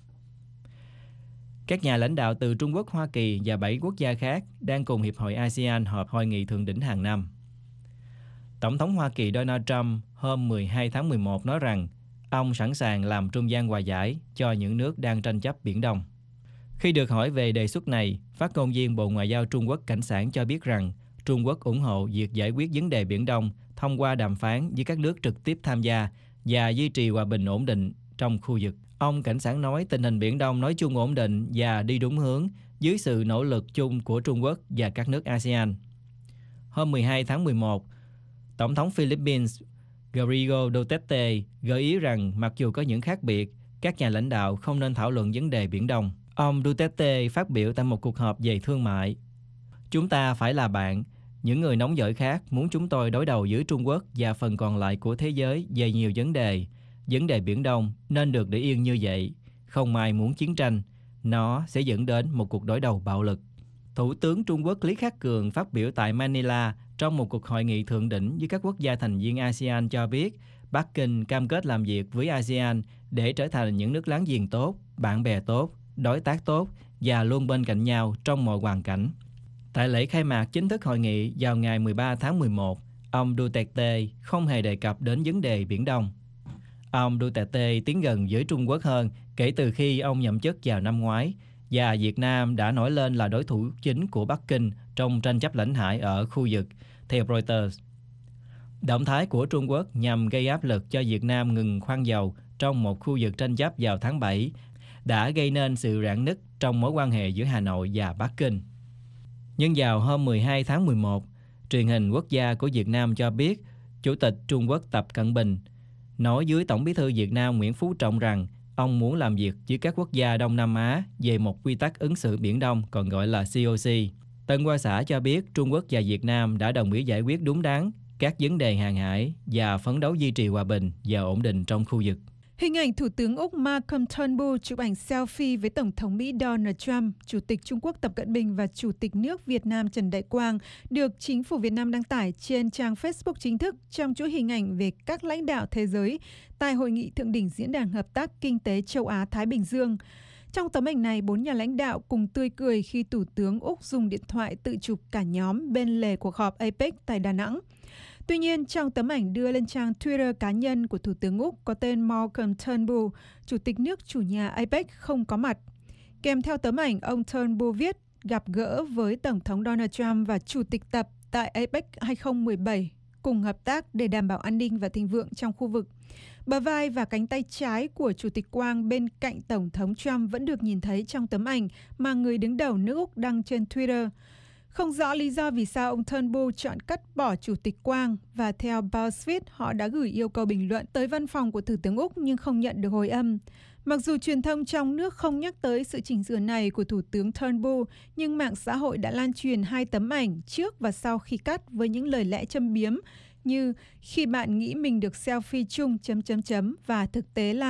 Các nhà lãnh đạo từ Trung Quốc, Hoa Kỳ và 7 quốc gia khác đang cùng Hiệp hội ASEAN họp hội nghị thượng đỉnh hàng năm. Tổng thống Hoa Kỳ Donald Trump hôm 12 tháng 11 nói rằng ông sẵn sàng làm trung gian hòa giải cho những nước đang tranh chấp Biển Đông. Khi được hỏi về đề xuất này, phát ngôn viên Bộ Ngoại giao Trung Quốc Cảnh Sảng cho biết rằng Trung Quốc ủng hộ việc giải quyết vấn đề Biển Đông thông qua đàm phán với các nước trực tiếp tham gia và duy trì hòa bình ổn định trong khu vực. Ông Cảnh Sảng nói tình hình Biển Đông nói chung ổn định và đi đúng hướng dưới sự nỗ lực chung của Trung Quốc và các nước ASEAN. Hôm 12 tháng 11, Tổng thống Philippines Rodrigo Duterte gợi ý rằng mặc dù có những khác biệt, các nhà lãnh đạo không nên thảo luận vấn đề Biển Đông. Ông Duterte phát biểu tại một cuộc họp về thương mại. Chúng ta phải là bạn. Những người nóng vội khác muốn chúng tôi đối đầu với Trung Quốc và phần còn lại của thế giới về nhiều vấn đề. Vấn đề Biển Đông nên được để yên như vậy. Không ai muốn chiến tranh. Nó sẽ dẫn đến một cuộc đối đầu bạo lực. Thủ tướng Trung Quốc Lý Khắc Cường phát biểu tại Manila trong một cuộc hội nghị thượng đỉnh với các quốc gia thành viên ASEAN cho biết Bắc Kinh cam kết làm việc với ASEAN để trở thành những nước láng giềng tốt, bạn bè tốt, đối tác tốt và luôn bên cạnh nhau trong mọi hoàn cảnh. Tại lễ khai mạc chính thức hội nghị vào ngày 13 tháng 11, ông Duterte không hề đề cập đến vấn đề Biển Đông. Ông Duterte tiến gần với Trung Quốc hơn kể từ khi ông nhậm chức vào năm ngoái, và Việt Nam đã nổi lên là đối thủ chính của Bắc Kinh trong tranh chấp lãnh hải ở khu vực, theo Reuters. Động thái của Trung Quốc nhằm gây áp lực cho Việt Nam ngừng khoan dầu trong một khu vực tranh chấp vào tháng 7 đã gây nên sự rạn nứt trong mối quan hệ giữa Hà Nội và Bắc Kinh. Nhưng vào hôm 12 tháng 11, truyền hình quốc gia của Việt Nam cho biết Chủ tịch Trung Quốc Tập Cận Bình nói với Tổng bí thư Việt Nam Nguyễn Phú Trọng rằng ông muốn làm việc với các quốc gia Đông Nam Á về một quy tắc ứng xử Biển Đông còn gọi là COC. Tân Hoa Xã cho biết Trung Quốc và Việt Nam đã đồng ý giải quyết đúng đắn các vấn đề hàng hải và phấn đấu duy trì hòa bình và ổn định trong khu vực. Hình ảnh Thủ tướng Úc Malcolm Turnbull chụp ảnh selfie với Tổng thống Mỹ Donald Trump, Chủ tịch Trung Quốc Tập Cận Bình và Chủ tịch nước Việt Nam Trần Đại Quang được chính phủ Việt Nam đăng tải trên trang Facebook chính thức trong chuỗi hình ảnh về các lãnh đạo thế giới tại Hội nghị Thượng đỉnh Diễn đàn Hợp tác Kinh tế Châu Á-Thái Bình Dương. Trong tấm ảnh này, 4 nhà lãnh đạo cùng tươi cười khi Thủ tướng Úc dùng điện thoại tự chụp cả nhóm bên lề cuộc họp APEC tại Đà Nẵng. Tuy nhiên, trong tấm ảnh đưa lên trang Twitter cá nhân của Thủ tướng Úc có tên Malcolm Turnbull, Chủ tịch nước chủ nhà APEC không có mặt. Kèm theo tấm ảnh, ông Turnbull viết gặp gỡ với Tổng thống Donald Trump và Chủ tịch Tập tại APEC 2017, cùng hợp tác để đảm bảo an ninh và thịnh vượng trong khu vực. Bờ vai và cánh tay trái của Chủ tịch Quang bên cạnh Tổng thống Trump vẫn được nhìn thấy trong tấm ảnh mà người đứng đầu nước Úc đăng trên Twitter. Không rõ lý do vì sao ông Turnbull chọn cắt bỏ Chủ tịch Quang và theo BuzzFeed họ đã gửi yêu cầu bình luận tới văn phòng của Thủ tướng Úc nhưng không nhận được hồi âm. Mặc dù truyền thông trong nước không nhắc tới sự chỉnh sửa này của Thủ tướng Turnbull, nhưng mạng xã hội đã lan truyền 2 tấm ảnh trước và sau khi cắt với những lời lẽ châm biếm như khi bạn nghĩ mình được selfie chung ... và thực tế là ...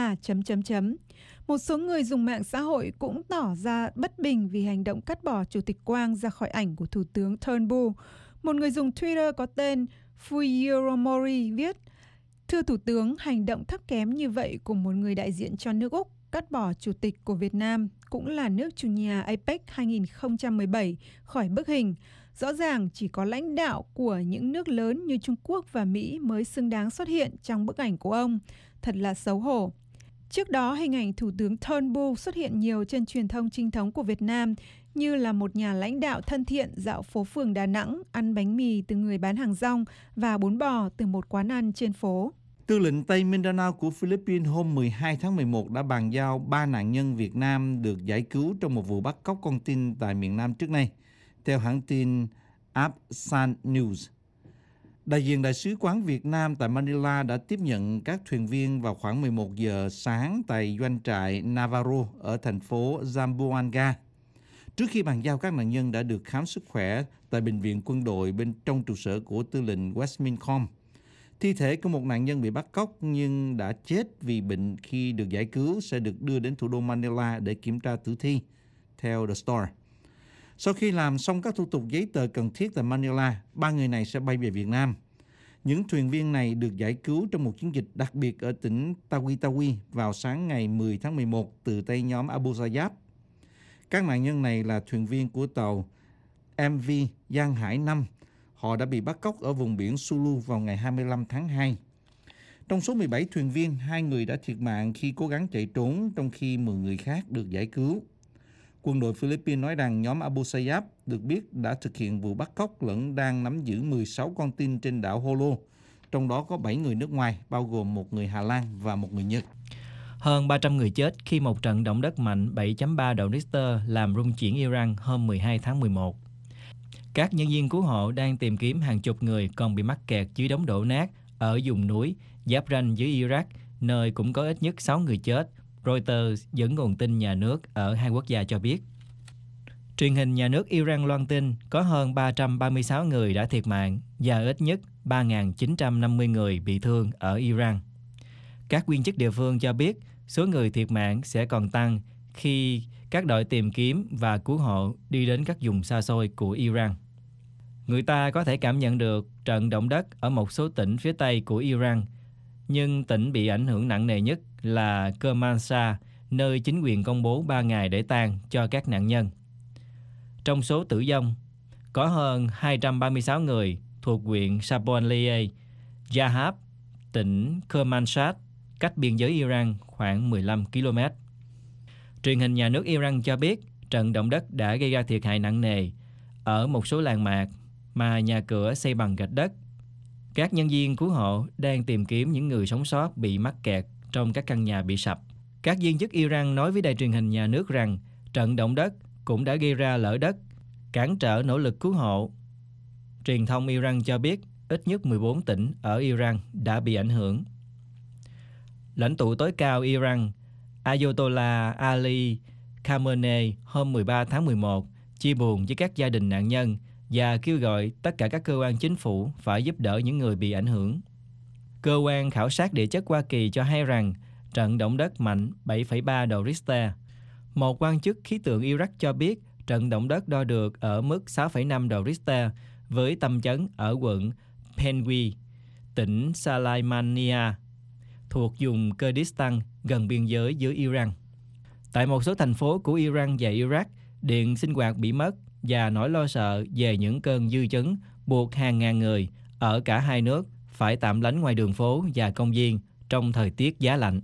Một số người dùng mạng xã hội cũng tỏ ra bất bình vì hành động cắt bỏ Chủ tịch Quang ra khỏi ảnh của Thủ tướng Turnbull. Một người dùng Twitter có tên Fuyuromori viết: Thưa Thủ tướng, hành động thấp kém như vậy của một người đại diện cho nước Úc cắt bỏ Chủ tịch của Việt Nam, cũng là nước chủ nhà APEC 2017, khỏi bức hình. Rõ ràng chỉ có lãnh đạo của những nước lớn như Trung Quốc và Mỹ mới xứng đáng xuất hiện trong bức ảnh của ông. Thật là xấu hổ. Trước đó, hình ảnh Thủ tướng Turnbull xuất hiện nhiều trên truyền thông chính thống của Việt Nam như là một nhà lãnh đạo thân thiện dạo phố phường Đà Nẵng, ăn bánh mì từ người bán hàng rong và bún bò từ một quán ăn trên phố. Tư lệnh Tây Mindanao của Philippines hôm 12 tháng 11 đã bàn giao 3 nạn nhân Việt Nam được giải cứu trong một vụ bắt cóc con tin tại miền Nam trước nay, theo hãng tin Absan News. Đại diện Đại sứ quán Việt Nam tại Manila đã tiếp nhận các thuyền viên vào khoảng 11 giờ sáng tại doanh trại Navarro ở thành phố Zamboanga. Trước khi bàn giao, các nạn nhân đã được khám sức khỏe tại bệnh viện quân đội bên trong trụ sở của tư lệnh West Mincom. Thi thể của một nạn nhân bị bắt cóc nhưng đã chết vì bệnh khi được giải cứu sẽ được đưa đến thủ đô Manila để kiểm tra tử thi, theo The Star. Sau khi làm xong các thủ tục giấy tờ cần thiết tại Manila, 3 người này sẽ bay về Việt Nam. Những thuyền viên này được giải cứu trong một chiến dịch đặc biệt ở tỉnh Tawi-Tawi vào sáng ngày 10 tháng 11 từ tay nhóm Abu Sayyaf. Các nạn nhân này là thuyền viên của tàu MV Giang Hải 5. Họ đã bị bắt cóc ở vùng biển Sulu vào ngày 25 tháng 2. Trong số 17 thuyền viên, 2 người đã thiệt mạng khi cố gắng chạy trốn, trong khi 10 người khác được giải cứu. Quân đội Philippines nói rằng nhóm Abu Sayyaf được biết đã thực hiện vụ bắt cóc lẫn đang nắm giữ 16 con tin trên đảo Jolo, trong đó có 7 người nước ngoài, bao gồm một người Hà Lan và một người Nhật. Hơn 300 người chết khi một trận động đất mạnh 7.3 độ Richter làm rung chuyển Iran hôm 12 tháng 11. Các nhân viên cứu hộ đang tìm kiếm hàng chục người còn bị mắc kẹt dưới đống đổ nát ở vùng núi giáp ranh với Iraq, nơi cũng có ít nhất 6 người chết, Reuters dẫn nguồn tin nhà nước ở hai quốc gia cho biết. Truyền hình nhà nước Iran loan tin có hơn 336 người đã thiệt mạng và ít nhất 3.950 người bị thương ở Iran. Các viên chức địa phương cho biết số người thiệt mạng sẽ còn tăng khi các đội tìm kiếm và cứu hộ đi đến các vùng xa xôi của Iran. Người ta có thể cảm nhận được trận động đất ở một số tỉnh phía tây của Iran, nhưng tỉnh bị ảnh hưởng nặng nề nhất là Kermanshah, nơi chính quyền công bố 3 ngày để tang cho các nạn nhân. Trong số tử vong, có hơn 236 người thuộc huyện Sabanliye, Jahab, tỉnh Kermanshah, cách biên giới Iran khoảng 15 km. Truyền hình nhà nước Iran cho biết trận động đất đã gây ra thiệt hại nặng nề ở một số làng mạc mà nhà cửa xây bằng gạch đất. Các nhân viên cứu hộ đang tìm kiếm những người sống sót bị mắc kẹt trong các căn nhà bị sập. Các viên chức Iran nói với đài truyền hình nhà nước rằng trận động đất cũng đã gây ra lở đất, cản trở nỗ lực cứu hộ. Truyền thông Iran cho biết ít nhất 14 tỉnh ở Iran đã bị ảnh hưởng. Lãnh tụ tối cao Iran Ayatollah Ali Khamenei hôm 13 tháng 11 chia buồn với các gia đình nạn nhân và kêu gọi tất cả các cơ quan chính phủ phải giúp đỡ những người bị ảnh hưởng. Cơ quan khảo sát địa chất Hoa Kỳ cho hay rằng trận động đất mạnh 7,3 độ Richter. Một quan chức khí tượng Iraq cho biết trận động đất đo được ở mức 6,5 độ Richter với tâm chấn ở quận Penwy, tỉnh Salaimania, thuộc vùng Kurdistan gần biên giới với Iran. Tại một số thành phố của Iran và Iraq, điện sinh hoạt bị mất và nỗi lo sợ về những cơn dư chấn buộc hàng ngàn người ở cả hai nước phải tạm lánh ngoài đường phố và công viên trong thời tiết giá lạnh.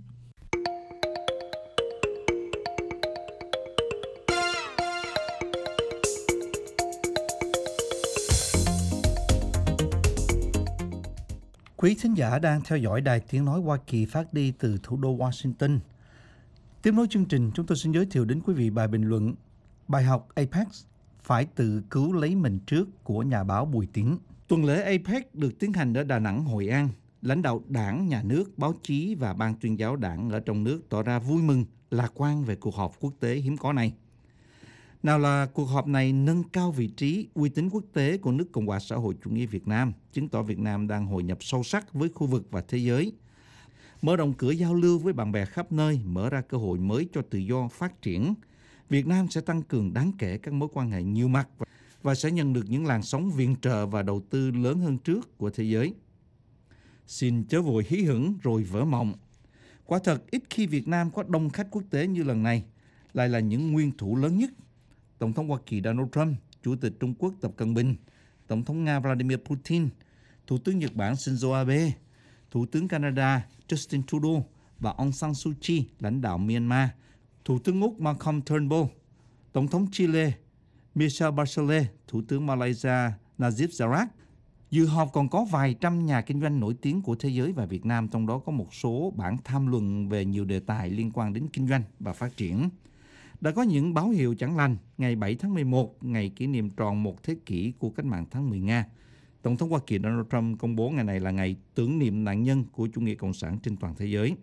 Quý thính giả đang theo dõi Đài Tiếng Nói Hoa Kỳ phát đi từ thủ đô Washington. Tiếp nối chương trình, chúng tôi xin giới thiệu đến quý vị bài bình luận bài học APEC phải tự cứu lấy mình trước của nhà báo Bùi Tiến. Tuần lễ APEC được tiến hành ở Đà Nẵng, Hội An. Lãnh đạo đảng, nhà nước, báo chí và ban tuyên giáo đảng ở trong nước tỏ ra vui mừng, lạc quan về cuộc họp quốc tế hiếm có này. Nào là cuộc họp này nâng cao vị trí, uy tín quốc tế của nước Cộng hòa xã hội chủ nghĩa Việt Nam, chứng tỏ Việt Nam đang hội nhập sâu sắc với khu vực và thế giới, mở rộng cửa giao lưu với bạn bè khắp nơi, mở ra cơ hội mới cho tự do phát triển. Việt Nam sẽ tăng cường đáng kể các mối quan hệ nhiều mặt và sẽ nhận được những làn sóng viện trợ và đầu tư lớn hơn trước của thế giới. Xin chớ vội hí hửng rồi vỡ mộng. Quả thật ít khi Việt Nam có đông khách quốc tế như lần này, lại là những nguyên thủ lớn nhất. Tổng thống Hoa Kỳ Donald Trump, Chủ tịch Trung Quốc Tập Cận Bình, Tổng thống Nga Vladimir Putin, Thủ tướng Nhật Bản Shinzo Abe, Thủ tướng Canada Justin Trudeau và Aung San Suu Kyi, lãnh đạo Myanmar, Thủ tướng Úc Malcolm Turnbull, Tổng thống Chile Michelle Bachelet, Thủ tướng Malaysia Najib Razak. Dự họp còn có vài trăm nhà kinh doanh nổi tiếng của thế giới và Việt Nam, trong đó có một số bản tham luận về nhiều đề tài liên quan đến kinh doanh và phát triển. Đã có những báo hiệu chẳng lành. Ngày 7 tháng 11, ngày kỷ niệm tròn một thế kỷ của cách mạng tháng 10 Nga, Tổng thống Hoa Kỳ Donald Trump công bố ngày này là ngày tưởng niệm nạn nhân của chủ nghĩa cộng sản trên toàn thế giới.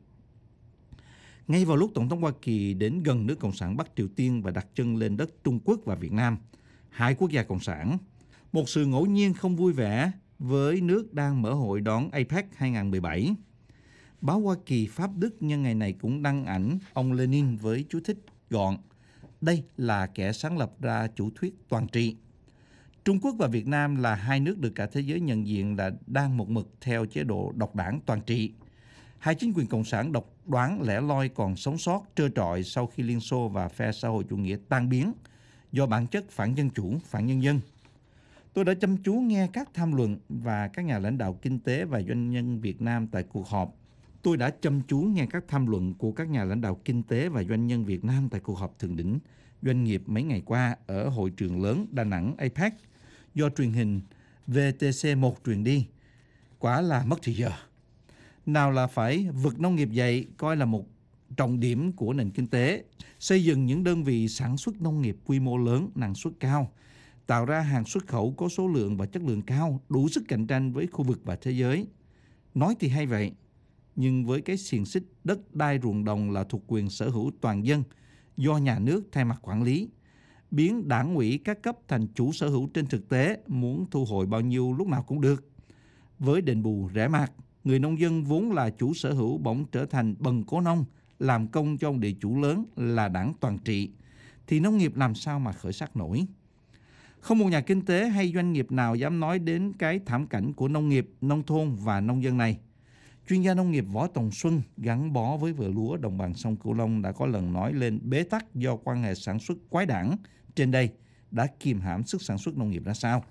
Ngay vào lúc Tổng thống Hoa Kỳ đến gần nước Cộng sản Bắc Triều Tiên và đặt chân lên đất Trung Quốc và Việt Nam, hai quốc gia cộng sản, một sự ngẫu nhiên không vui vẻ với nước đang mở hội đón APEC 2017. Báo Hoa Kỳ Pháp Đức nhân ngày này cũng đăng ảnh ông Lenin với chú thích gọn: đây là kẻ sáng lập ra chủ thuyết toàn trị. Trung Quốc và Việt Nam là hai nước được cả thế giới nhận diện là đang một mực theo chế độ độc đảng toàn trị. Hai chính quyền cộng sản độc đoán lẻ loi còn sống sót trơ trọi sau khi Liên Xô và phe xã hội chủ nghĩa tan biến do bản chất phản dân chủ, phản nhân dân. Tôi đã chăm chú nghe các tham luận và các nhà lãnh đạo kinh tế và doanh nhân Việt Nam tại cuộc họp. Tôi đã chăm chú nghe các tham luận của các nhà lãnh đạo kinh tế và doanh nhân Việt Nam tại cuộc họp thượng đỉnh doanh nghiệp mấy ngày qua ở hội trường lớn Đà Nẵng APEC do truyền hình VTC1 truyền đi. Quả là mất thì giờ. Nào là phải vực nông nghiệp dậy coi là một trọng điểm của nền kinh tế, xây dựng những đơn vị sản xuất nông nghiệp quy mô lớn, năng suất cao, tạo ra hàng xuất khẩu có số lượng và chất lượng cao, đủ sức cạnh tranh với khu vực và thế giới. Nói thì hay vậy, nhưng với cái xiềng xích đất đai ruộng đồng là thuộc quyền sở hữu toàn dân do nhà nước thay mặt quản lý, biến đảng ủy các cấp thành chủ sở hữu trên thực tế, muốn thu hồi bao nhiêu lúc nào cũng được. Với đền bù rẻ mạt, người nông dân vốn là chủ sở hữu bỗng trở thành bần cố nông, làm công cho ông địa chủ lớn là đảng toàn trị, thì nông nghiệp làm sao mà khởi sắc nổi. Không một nhà kinh tế hay doanh nghiệp nào dám nói đến cái thảm cảnh của nông nghiệp, nông thôn và nông dân này. Chuyên gia nông nghiệp Võ Tòng Xuân gắn bó với vựa lúa đồng bằng sông Cửu Long đã có lần nói lên bế tắc do quan hệ sản xuất quái đản trên đây đã kìm hãm sức sản xuất nông nghiệp ra sao.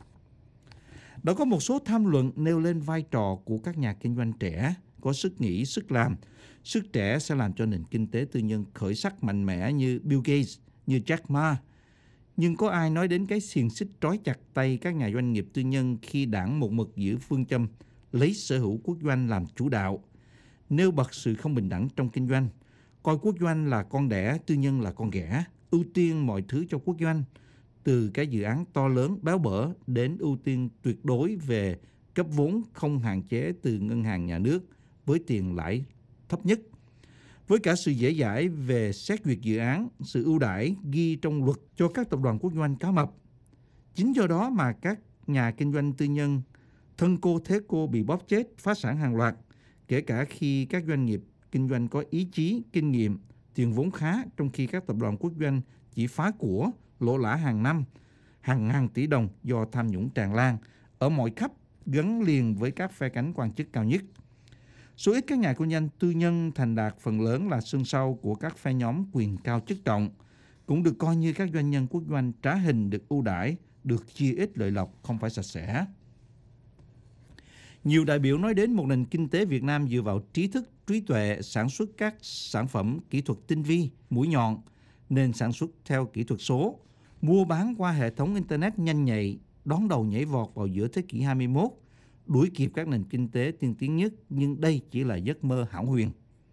Đã có một số tham luận nêu lên vai trò của các nhà kinh doanh trẻ, có sức nghĩ, sức làm. Sức trẻ sẽ làm cho nền kinh tế tư nhân khởi sắc mạnh mẽ như Bill Gates, như Jack Ma. Nhưng có ai nói đến cái xiềng xích trói chặt tay các nhà doanh nghiệp tư nhân khi đảng một mực giữ phương châm lấy sở hữu quốc doanh làm chủ đạo, nêu bật sự không bình đẳng trong kinh doanh, coi quốc doanh là con đẻ, tư nhân là con ghẻ, ưu tiên mọi thứ cho quốc doanh, từ cái dự án to lớn béo bở đến ưu tiên tuyệt đối về cấp vốn không hạn chế từ ngân hàng nhà nước với tiền lãi thấp nhất. Với cả sự dễ dãi về xét duyệt dự án, sự ưu đãi ghi trong luật cho các tập đoàn quốc doanh cá mập. Chính do đó mà các nhà kinh doanh tư nhân thân cô thế cô bị bóp chết, phá sản hàng loạt, kể cả khi các doanh nghiệp kinh doanh có ý chí, kinh nghiệm, tiền vốn khá, trong khi các tập đoàn quốc doanh chỉ phá của, lỗ lã hàng năm, hàng ngàn tỷ đồng do tham nhũng tràn lan ở mọi cấp, gắn liền với các phe cánh quan chức cao nhất. Số ít các nhà kinh doanh tư nhân thành đạt phần lớn là sân sau của các phe nhóm quyền cao chức trọng, cũng được coi như các doanh nhân quốc doanh trá hình được ưu đãi, được chia ít lợi lộc không phải sạch sẽ. Nhiều đại biểu nói đến một nền kinh tế Việt Nam dựa vào trí thức, trí tuệ, sản xuất các sản phẩm kỹ thuật tinh vi, mũi nhọn, nền sản xuất theo kỹ thuật số, mua bán qua hệ thống Internet nhanh nhạy, đón đầu nhảy vọt vào giữa thế kỷ 21, đuổi kịp các nền kinh tế tiên tiến nhất, nhưng đây chỉ là giấc mơ hão huyền.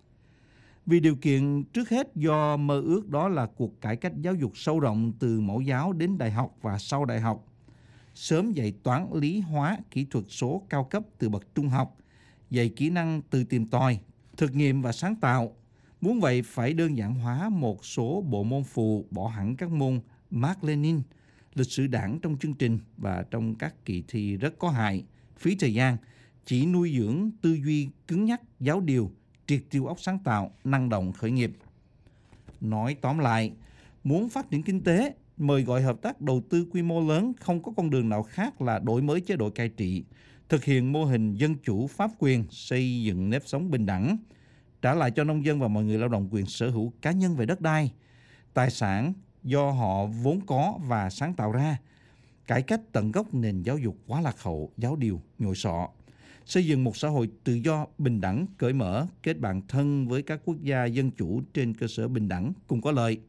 Vì điều kiện trước hết do mơ ước đó là cuộc cải cách giáo dục sâu rộng từ mẫu giáo đến đại học và sau đại học, sớm dạy toán, lý, hóa, kỹ thuật số cao cấp từ bậc trung học, dạy kỹ năng từ tìm tòi, thực nghiệm và sáng tạo. Muốn vậy phải đơn giản hóa một số bộ môn phụ, bỏ hẳn các môn Mác Lênin, lịch sử đảng trong chương trình và trong các kỳ thi rất có hại, phí thời gian, chỉ nuôi dưỡng tư duy cứng nhắc, giáo điều, triệt tiêu óc sáng tạo, năng động khởi nghiệp. Nói tóm lại, muốn phát triển kinh tế, mời gọi hợp tác đầu tư quy mô lớn, không có con đường nào khác là đổi mới chế độ cai trị, thực hiện mô hình dân chủ pháp quyền, xây dựng nếp sống bình đẳng, trả lại cho nông dân và mọi người lao động quyền sở hữu cá nhân về đất đai, tài sản do họ vốn có và sáng tạo ra, cải cách tận gốc nền giáo dục quá lạc hậu, giáo điều, nhồi sọ, xây dựng một xã hội tự do, bình đẳng, cởi mở, kết bạn thân với các quốc gia dân chủ trên cơ sở bình đẳng, cùng có lợi.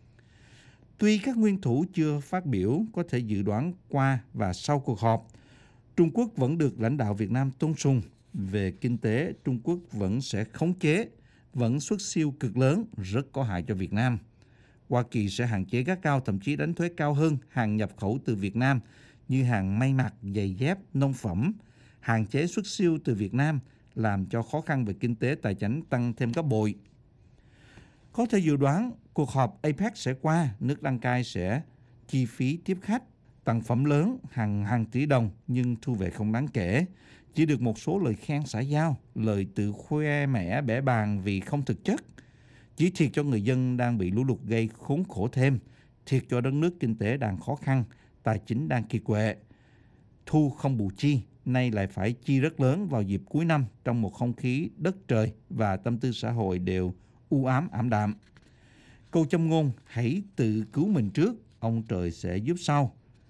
Tuy các nguyên thủ chưa phát biểu, có thể dự đoán qua và sau cuộc họp, Trung Quốc vẫn được lãnh đạo Việt Nam tôn sùng. Về kinh tế, Trung Quốc vẫn sẽ khống chế, vẫn xuất siêu cực lớn, rất có hại cho Việt Nam. Hoa Kỳ sẽ hạn chế gắt gao, thậm chí đánh thuế cao hơn hàng nhập khẩu từ Việt Nam như hàng may mặc, giày dép, nông phẩm, hạn chế xuất siêu từ Việt Nam, làm cho khó khăn về kinh tế tài chính tăng thêm gấp bội. Có thể dự đoán cuộc họp APEC sẽ qua, nước đăng cai sẽ chi phí tiếp khách, tặng phẩm lớn hàng tỷ đồng nhưng thu về không đáng kể. Chỉ được một số lời khen xã giao, lời tự khoe mẽ bẻ bàng vì không thực chất. Chỉ thiệt cho người dân đang bị lũ lụt gây khốn khổ thêm, thiệt cho đất nước kinh tế đang khó khăn, tài chính đang kiệt quệ. Thu không bù chi, nay lại phải chi rất lớn vào dịp cuối năm trong một không khí đất trời và tâm tư xã hội đều u ám ảm đạm. Câu châm ngôn hãy tự cứu mình trước, ông trời sẽ giúp sau.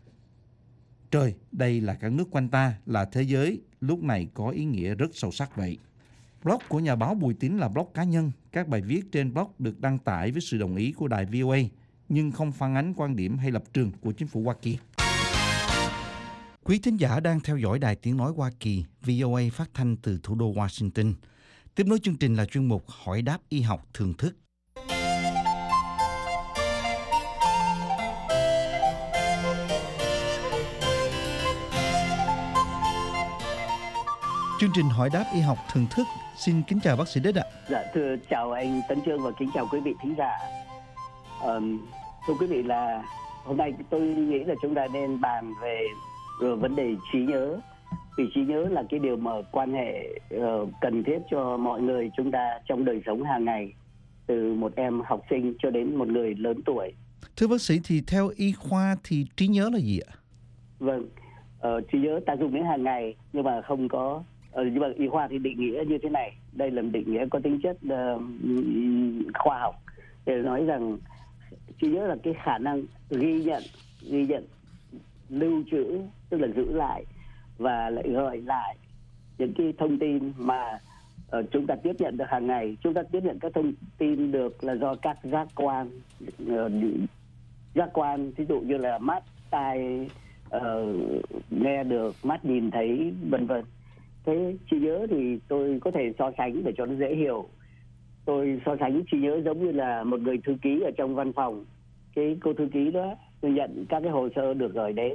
Trời, đây là các nước quanh ta, là thế giới, lúc này có ý nghĩa rất sâu sắc vậy. Blog của nhà báo Bùi Tín là blog cá nhân. Các bài viết trên blog được đăng tải với sự đồng ý của đài VOA. nhưng không phản ánh quan điểm hay lập trường của chính phủ Hoa Kỳ. Quý thính giả đang theo dõi Đài Tiếng Nói Hoa Kỳ, VOA phát thanh từ thủ đô Washington. Tiếp nối chương trình là chuyên mục Hỏi đáp y học thường thức. Chương trình Hỏi đáp y học thường thức xin kính chào bác sĩ Đức ạ. Dạ, thưa chào anh Tấn Chương và kính chào quý vị thính giả. Thưa quý vị, là hôm nay tôi nghĩ là chúng ta nên bàn về vấn đề trí nhớ. Vì trí nhớ là cái điều mà quan hệ cần thiết cho mọi người chúng ta trong đời sống hàng ngày, từ một em học sinh cho đến một người lớn tuổi. Thưa bác sĩ, thì theo y khoa thì trí nhớ là gì ạ? Vâng, trí nhớ ta dùng đến hàng ngày nhưng mà không có. Nhưng mà y khoa thì định nghĩa như thế này. Đây là định nghĩa có tính chất khoa học, để nói rằng trí nhớ là cái khả năng ghi nhận, lưu trữ, tức là giữ lại và lại gợi lại những cái thông tin mà chúng ta tiếp nhận được hàng ngày. Chúng ta tiếp nhận các thông tin được là do các giác quan, ví dụ như là mắt, tai, nghe được, mắt nhìn thấy, vân vân. Thế trí nhớ thì tôi có thể so sánh để cho nó dễ hiểu. Tôi so sánh trí nhớ giống như là một người thư ký ở trong văn phòng. Cái cô thư ký đó nhận các cái hồ sơ được gửi đến,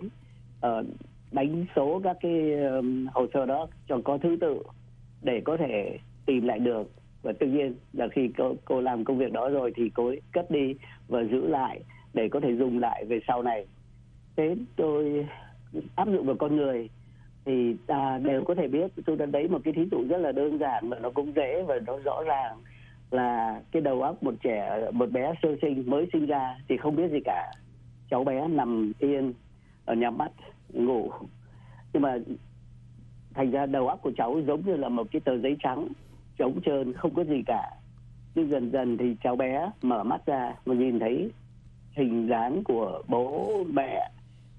đánh số các cái hồ sơ đó cho có thứ tự để có thể tìm lại được. Và tất nhiên là khi cô làm công việc đó rồi thì cô ấy cất đi và giữ lại để có thể dùng lại về sau này. Thế tôi áp dụng vào con người thì ta đều có thể biết. Tôi đã lấy một cái thí dụ rất là đơn giản mà nó cũng dễ và nó rõ ràng, là cái đầu óc một bé sơ sinh mới sinh ra thì không biết gì cả. Cháu bé nằm yên ở nhà mắt ngủ, nhưng mà thành ra đầu óc của cháu giống như là một cái tờ giấy trắng trống trơn, không có gì cả. Nhưng dần dần thì cháu bé mở mắt ra và nhìn thấy hình dáng của bố mẹ,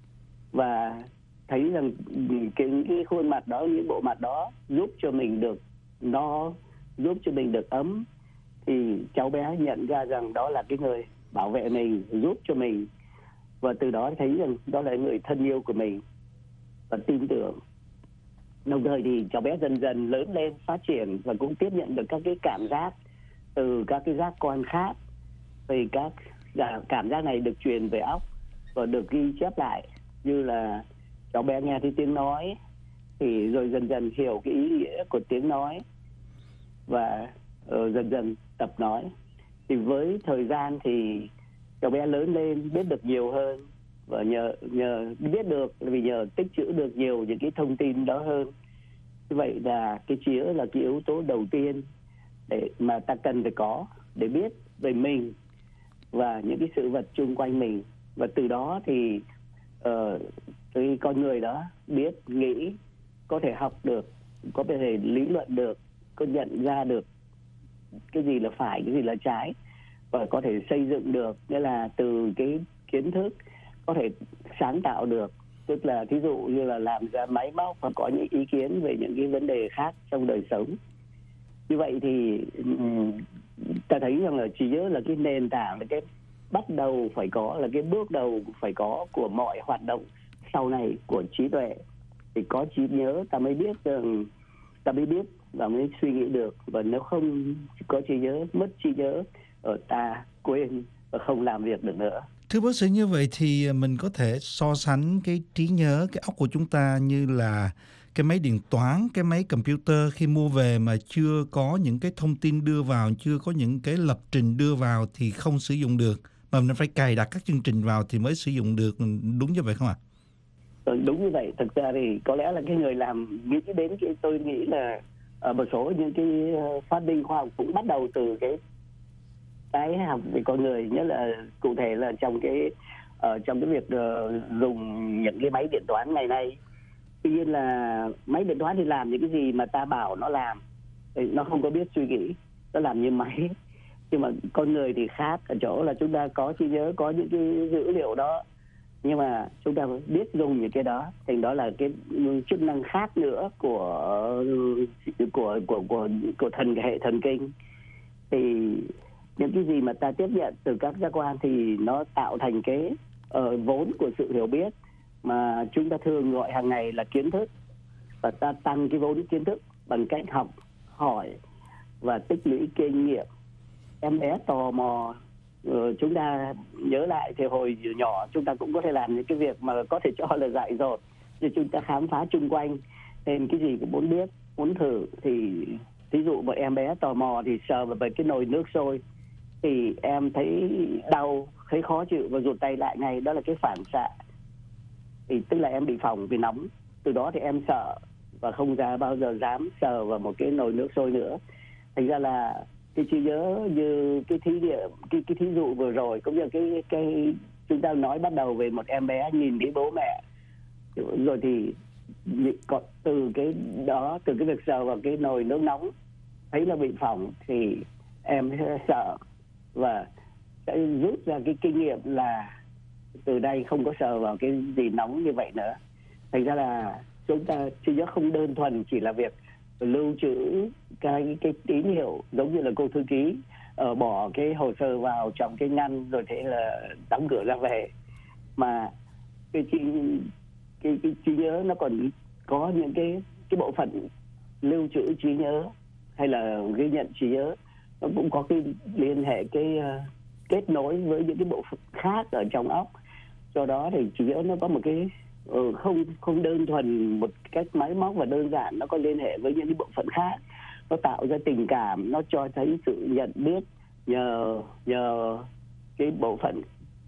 và thấy rằng cái khuôn mặt đó, những bộ mặt đó giúp cho mình được no, giúp cho mình được ấm, thì cháu bé nhận ra rằng đó là cái người bảo vệ mình, giúp cho mình, và từ đó thấy rằng đó là người thân yêu của mình và tin tưởng. Đồng thời thì cháu bé dần dần lớn lên, phát triển và cũng tiếp nhận được các cái cảm giác từ các cái giác quan khác. Thì các cảm giác này được truyền về óc và được ghi chép lại, như là cháu bé nghe thấy tiếng nói thì rồi dần dần hiểu cái ý nghĩa của tiếng nói và dần dần tập nói. Thì với thời gian thì cháu bé lớn lên, biết được nhiều hơn, và nhờ biết được vì nhờ tích trữ được nhiều những cái thông tin đó hơn. Như vậy là cái trí nhớ là cái yếu tố đầu tiên để mà ta cần phải có để biết về mình và những cái sự vật chung quanh mình, và từ đó thì cái con người đó biết nghĩ, có thể học được, có thể lý luận được, có nhận ra được cái gì là phải, cái gì là trái, và có thể xây dựng được, nghĩa là từ cái kiến thức có thể sáng tạo được, tức là thí dụ như là làm ra máy móc hoặc có những ý kiến về những cái vấn đề khác trong đời sống. Như vậy thì ta thấy rằng là trí nhớ là cái nền tảng, là cái bắt đầu phải có, là cái bước đầu phải có của mọi hoạt động sau này của trí tuệ. Thì có trí nhớ ta mới biết rằng, ta mới biết và mới suy nghĩ được, và nếu không có trí nhớ, mất trí nhớ, ta quên và không làm việc được nữa. Thưa bác sĩ, như vậy thì mình có thể so sánh cái trí nhớ, cái óc của chúng ta như là cái máy điện toán, cái máy computer khi mua về mà chưa có những cái thông tin đưa vào, chưa có những cái lập trình đưa vào thì không sử dụng được, mà mình phải cài đặt các chương trình vào thì mới sử dụng được, đúng như vậy không ạ? Đúng như vậy. Thực ra thì có lẽ là cái người làm nghĩ đến cái, tôi nghĩ là một số những cái phát minh khoa học cũng bắt đầu từ cái học về con người, nhất là cụ thể là trong cái việc dùng những cái máy điện toán ngày nay. Tuy nhiên là máy điện toán thì làm những cái gì mà ta bảo nó làm, nó không có biết suy nghĩ, nó làm như máy. Nhưng mà con người thì khác ở chỗ là chúng ta có trí nhớ, có những cái dữ liệu đó, nhưng mà chúng ta biết dùng những cái đó, thì đó là cái chức năng khác nữa của hệ thần kinh. Thì những cái gì mà ta tiếp nhận từ các giác quan thì nó tạo thành cái vốn của sự hiểu biết mà chúng ta thường gọi hàng ngày là kiến thức, và ta tăng cái vốn kiến thức bằng cách học hỏi và tích lũy kinh nghiệm. Em bé tò mò, chúng ta nhớ lại thì hồi nhỏ chúng ta cũng có thể làm những cái việc mà có thể cho là dại dột, như chúng ta khám phá chung quanh, thêm cái gì cũng muốn biết, muốn thử. Thì ví dụ một em bé tò mò thì sờ vào cái nồi nước sôi thì em thấy đau, thấy khó chịu và rụt tay lại ngay, đó là cái phản xạ. Thì tức là em bị phỏng vì nóng, từ đó thì em sợ và không bao giờ dám sờ vào một cái nồi nước sôi nữa. Thành ra là cái trí nhớ như cái thí dụ vừa rồi, cũng như cái chúng ta nói bắt đầu về một em bé nhìn thấy bố mẹ, rồi thì từ cái việc sờ vào cái nồi nước nóng thấy nó bị phỏng thì em sẽ sợ và sẽ rút ra cái kinh nghiệm là từ đây không có sờ vào cái gì nóng như vậy nữa. Thành ra là chúng ta trí nhớ không đơn thuần chỉ là việc lưu trữ cái tín hiệu, giống như là cô thư ký bỏ cái hồ sơ vào trong cái ngăn rồi thế là đóng cửa ra về, mà cái trí nhớ nó còn có những cái bộ phận lưu trữ trí nhớ hay là ghi nhận trí nhớ, nó cũng có cái liên hệ, cái kết nối với những cái bộ phận khác ở trong óc. Do đó thì trí nhớ nó có một cái không đơn thuần một cách máy móc và đơn giản, nó có liên hệ với những cái bộ phận khác, nó tạo ra tình cảm, nó cho thấy sự nhận biết nhờ cái bộ phận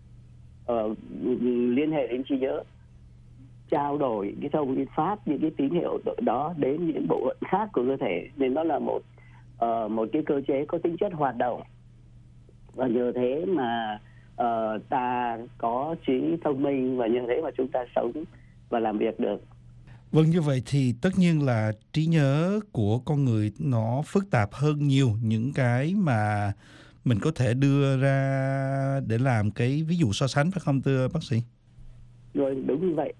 liên hệ đến trí nhớ, trao đổi cái thông tin, phát những cái tín hiệu đó đến những bộ phận khác của cơ thể, nên nó là một cái cơ chế có tính chất hoạt động. Và nhờ thế mà ta có trí thông minh, và nhờ thế mà chúng ta sống và làm việc được. Vâng, như vậy thì tất nhiên là trí nhớ của con người nó phức tạp hơn nhiều những cái mà mình có thể đưa ra để làm cái ví dụ so sánh, phải không thưa bác sĩ? Rồi, đúng như vậy.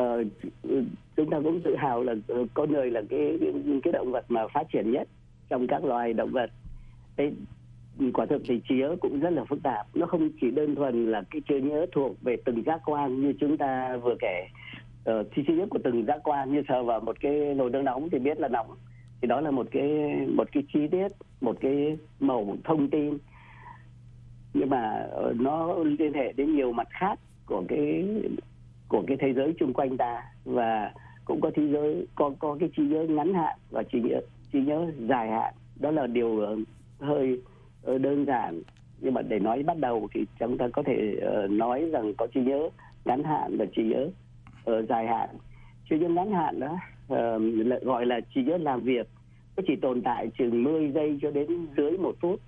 Chúng ta cũng tự hào là con người là cái động vật mà phát triển nhất trong các loài động vật. Thế quả thực thì trí nhớ cũng rất là phức tạp, nó không chỉ đơn thuần là cái trí nhớ thuộc về từng giác quan như chúng ta vừa kể. Trí nhớ của từng giác quan, như sờ vào một cái nồi nước nóng thì biết là nóng, thì đó là một cái chi tiết, một cái mẩu thông tin, nhưng mà nó liên hệ đến nhiều mặt khác của cái thế giới chung quanh ta, và cũng có thế giới có cái trí nhớ ngắn hạn và trí nhớ dài hạn. Đó là điều hơi đơn giản, nhưng mà để nói bắt đầu thì chúng ta có thể nói rằng có trí nhớ ngắn hạn và trí nhớ dài hạn. Trí nhớ ngắn hạn đó gọi là trí nhớ làm việc, nó chỉ tồn tại chừng 10 giây cho đến dưới 1 phút,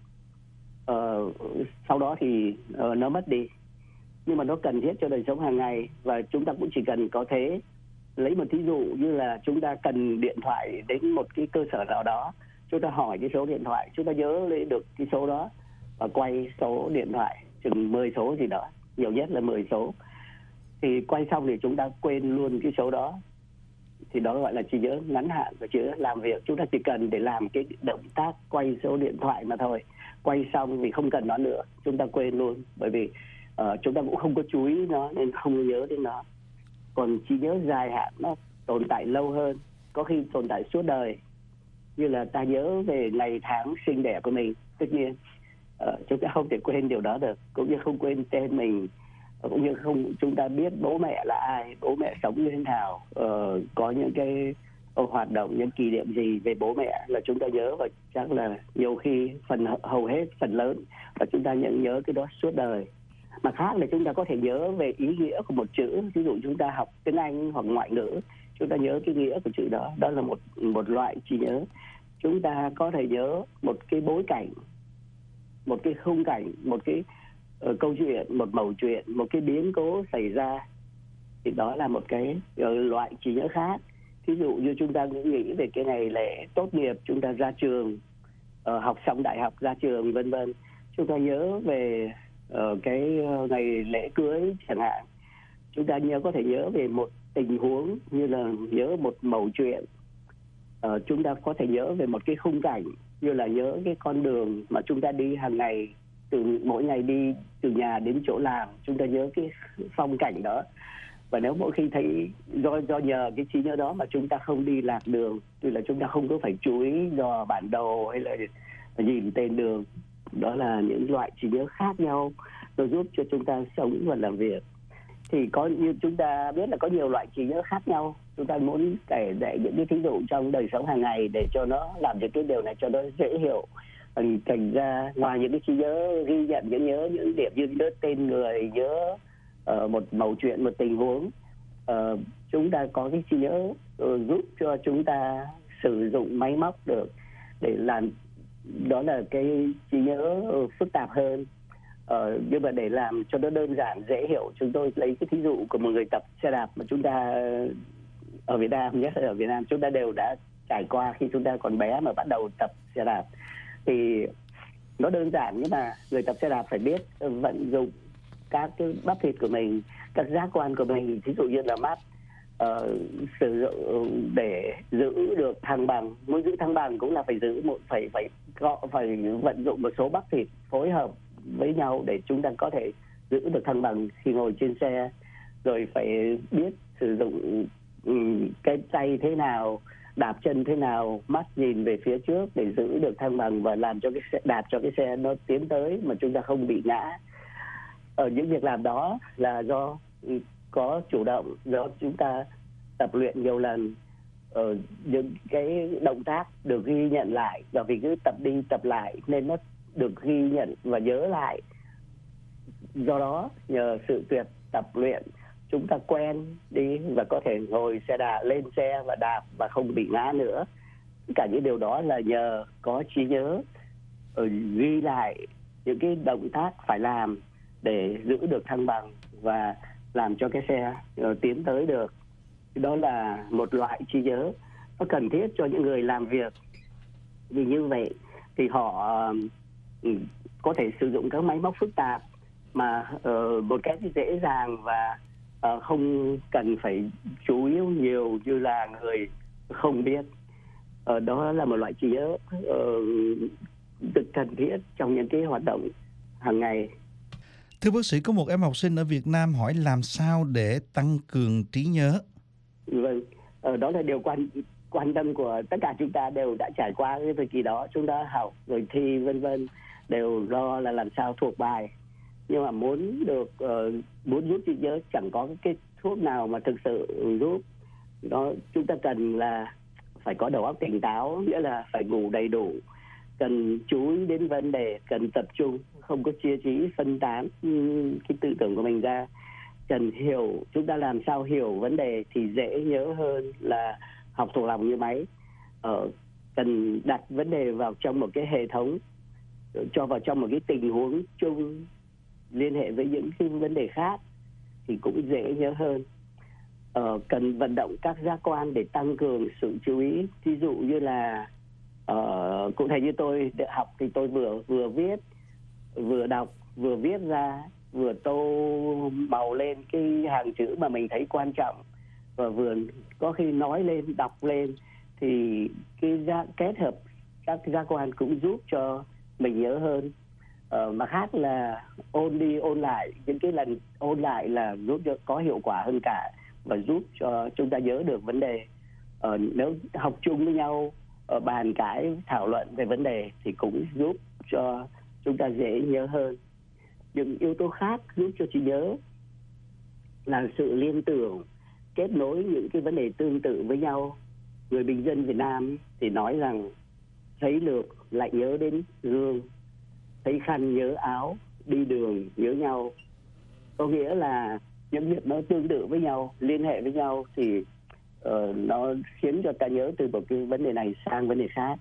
sau đó thì nó mất đi, nhưng mà nó cần thiết cho đời sống hàng ngày. Và chúng ta cũng chỉ cần có thế, lấy một thí dụ như là chúng ta cần điện thoại đến một cái cơ sở nào đó, chúng ta hỏi cái số điện thoại, chúng ta nhớ lấy được cái số đó và quay số điện thoại chừng 10 số gì đó, nhiều nhất là 10 số, thì quay xong thì chúng ta quên luôn cái số đó. Thì đó gọi là trí nhớ ngắn hạn và trí nhớ làm việc. Chúng ta chỉ cần để làm cái động tác quay số điện thoại mà thôi, quay xong thì không cần nó nữa, chúng ta quên luôn, bởi vì chúng ta cũng không có chú ý nó nên không nhớ đến nó. Còn trí nhớ dài hạn nó tồn tại lâu hơn, có khi tồn tại suốt đời, như là ta nhớ về ngày tháng sinh đẻ của mình. Tất nhiên chúng ta không thể quên điều đó được, cũng như không quên tên mình, cũng như không chúng ta biết bố mẹ là ai, bố mẹ sống như thế nào, có những cái hoạt động, những kỷ niệm gì về bố mẹ là chúng ta nhớ, và chắc là nhiều khi hầu hết phần lớn và chúng ta nhớ cái đó suốt đời. Mà khác là chúng ta có thể nhớ về ý nghĩa của một chữ, ví dụ chúng ta học tiếng Anh hoặc ngoại ngữ, chúng ta nhớ cái nghĩa của chữ đó, đó là một loại trí nhớ. Chúng ta có thể nhớ một cái bối cảnh, một cái khung cảnh, một cái câu chuyện, một mẩu chuyện, một cái biến cố xảy ra, thì đó là một cái loại trí nhớ khác. Ví dụ như chúng ta nghĩ về cái ngày lễ tốt nghiệp, chúng ta ra trường, học xong đại học ra trường vân vân, chúng ta nhớ về cái ngày lễ cưới chẳng hạn. Chúng ta có thể nhớ về một tình huống, như là nhớ một mẩu chuyện. Chúng ta có thể nhớ về một cái khung cảnh, như là nhớ cái con đường mà chúng ta đi hàng ngày từ mỗi ngày đi từ nhà đến chỗ làm, chúng ta nhớ cái phong cảnh đó. Và nếu mỗi khi thấy do nhờ cái trí nhớ đó mà chúng ta không đi lạc đường, tức là chúng ta không có phải chú ý dò bản đồ hay là nhìn tên đường. Đó là những loại trí nhớ khác nhau, nó giúp cho chúng ta sống và làm việc. Thì có như chúng ta biết là có nhiều loại trí nhớ khác nhau. Chúng ta muốn kể để những cái thí dụ trong đời sống hàng ngày để cho nó làm cho cái điều này cho nó dễ hiểu. Thành ra ngoài những cái trí nhớ ghi nhận, nhớ những điểm như nhớ tên người, nhớ một mẩu chuyện, một tình huống, chúng ta có cái trí nhớ giúp cho chúng ta sử dụng máy móc được để làm, đó là cái trí nhớ phức tạp hơn. Nhưng mà để làm cho nó đơn giản dễ hiểu, chúng tôi lấy cái thí dụ của một người tập xe đạp mà chúng ta ở Việt Nam, nhất là ở Việt Nam chúng ta đều đã trải qua khi chúng ta còn bé mà bắt đầu tập xe đạp. Thì nó đơn giản, nhưng mà người tập xe đạp phải biết vận dụng các cái bắp thịt của mình, các giác quan của mình, ví dụ như là mắt, sử dụng để giữ được thăng bằng. Muốn giữ thăng bằng cũng là phải giữ phải vận dụng một số bắp thịt phối hợp với nhau để chúng ta có thể giữ được thăng bằng khi ngồi trên xe. Rồi phải biết sử dụng cái tay thế nào, đạp chân thế nào, mắt nhìn về phía trước để giữ được thăng bằng và làm cho cái xe, đạp cho cái xe nó tiến tới mà chúng ta không bị ngã. Ở những việc làm đó là do có chủ động, do chúng ta tập luyện nhiều lần. Những cái động tác được ghi nhận lại, và vì cứ tập đi tập lại nên nó được ghi nhận và nhớ lại. Do đó nhờ sự tập luyện chúng ta quen đi và có thể ngồi xe đạp, lên xe và đạp và không bị ngã nữa. Cả những điều đó là nhờ có trí nhớ, ghi lại những cái động tác phải làm để giữ được thăng bằng và làm cho cái xe tiến tới được. Đó là một loại trí nhớ nó cần thiết cho những người làm việc. Vì như vậy thì họ có thể sử dụng các máy móc phức tạp mà một cách dễ dàng và không cần phải chú ý nhiều như là người không biết. Đó là một loại trí nhớ cực cần thiết trong những cái hoạt động hàng ngày. Thưa bác sĩ, có một em học sinh ở Việt Nam hỏi làm sao để tăng cường trí nhớ? Vâng, đó là điều quan tâm của tất cả chúng ta, đều đã trải qua cái thời kỳ đó. Chúng ta học rồi thi vân vân đều lo là làm sao thuộc bài. Nhưng mà muốn giúp trí nhớ chẳng có cái thuốc nào mà thực sự giúp. Đó, chúng ta cần là phải có đầu óc tỉnh táo, nghĩa là phải ngủ đầy đủ, cần chú ý đến vấn đề, cần tập trung, không có chia trí phân tán cái tư tưởng của mình ra. Cần hiểu, chúng ta làm sao hiểu vấn đề thì dễ nhớ hơn là học thuộc lòng như máy. Cần đặt vấn đề vào trong một cái hệ thống, cho vào trong một cái tình huống chung, liên hệ với những cái vấn đề khác thì cũng dễ nhớ hơn. Cần vận động các giác quan để tăng cường sự chú ý. Ví dụ như là cụ thể như tôi học thì tôi vừa viết, vừa đọc, vừa viết ra, vừa tô màu lên cái hàng chữ mà mình thấy quan trọng, và vừa có khi nói lên, đọc lên. Thì cái kết hợp các giác quan cũng giúp cho mình nhớ hơn. Mà khác là ôn đi ôn lại, những cái lần ôn lại là giúp cho có hiệu quả hơn cả và giúp cho chúng ta nhớ được vấn đề. Nếu học chung với nhau, bàn cãi, thảo luận về vấn đề thì cũng giúp cho chúng ta dễ nhớ hơn. Những yếu tố khác giúp cho trí nhớ là sự liên tưởng, kết nối những cái vấn đề tương tự với nhau. Người bình dân Việt Nam thì nói rằng thấy lược lại nhớ đến gương, thấy khăn nhớ áo, đi đường nhớ nhau. Có nghĩa là những việc nó tương tự với nhau, liên hệ với nhau thì nó khiến cho ta nhớ từ một cái vấn đề này sang vấn đề khác.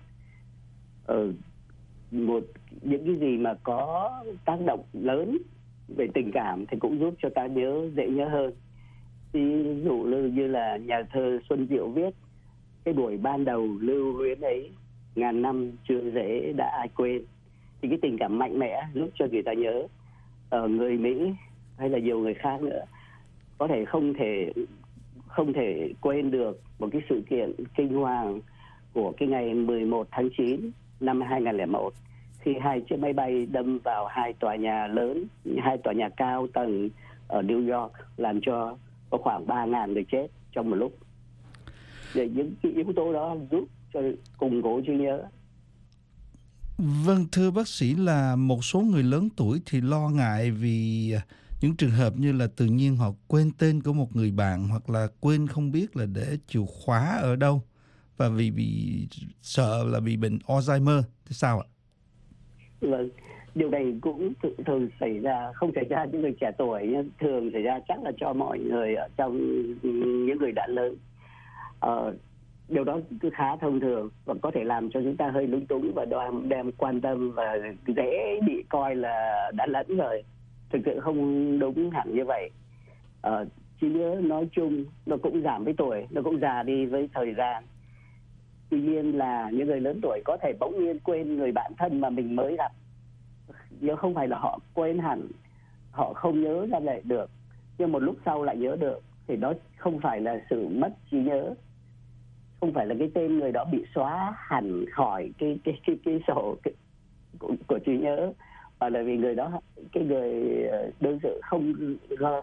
Những cái gì mà có tác động lớn về tình cảm thì cũng giúp cho ta dễ nhớ hơn. Ví dụ như là nhà thơ Xuân Diệu viết: cái buổi ban đầu lưu luyến ấy, ngàn năm chưa dễ đã ai quên. Thì cái tình cảm mạnh mẽ giúp cho người ta nhớ. Người Mỹ hay là nhiều người khác nữa có thể không thể quên được một cái sự kiện kinh hoàng của cái ngày 11 tháng 9 năm 2001. khi 2 chiếc máy bay đâm vào 2 tòa nhà lớn, 2 tòa nhà cao tầng ở New York, làm cho có khoảng 3.000 người chết trong một lúc. Để những cái yếu tố đó giúp cho củng cố trí nhớ. Vâng, thưa bác sĩ, là một số người lớn tuổi thì lo ngại vì những trường hợp như là tự nhiên họ quên tên của một người bạn, hoặc là quên không biết là để chìa khóa ở đâu, và vì bị sợ là bị bệnh Alzheimer thì sao ạ? Vâng, điều này cũng thường xảy ra, không xảy ra những người trẻ tuổi, nhưng thường xảy ra chắc là cho mọi người ở trong những người đã lớn. Điều đó cứ khá thông thường và có thể làm cho chúng ta hơi lúng túng và đem quan tâm và dễ bị coi là đã lẫn rồi. Thực sự không đúng hẳn như vậy. Trí nhớ nói chung nó cũng giảm với tuổi, nó cũng già đi với thời gian. Tuy nhiên là những người lớn tuổi có thể bỗng nhiên quên người bạn thân mà mình mới gặp. Nhưng không phải là họ quên hẳn, họ không nhớ ra lại được, nhưng một lúc sau lại nhớ được, thì đó không phải là sự mất trí nhớ, không phải là cái tên người đó bị xóa hẳn khỏi cái sổ của trí nhớ, mà là vì người đó, cái người đương sự không ghi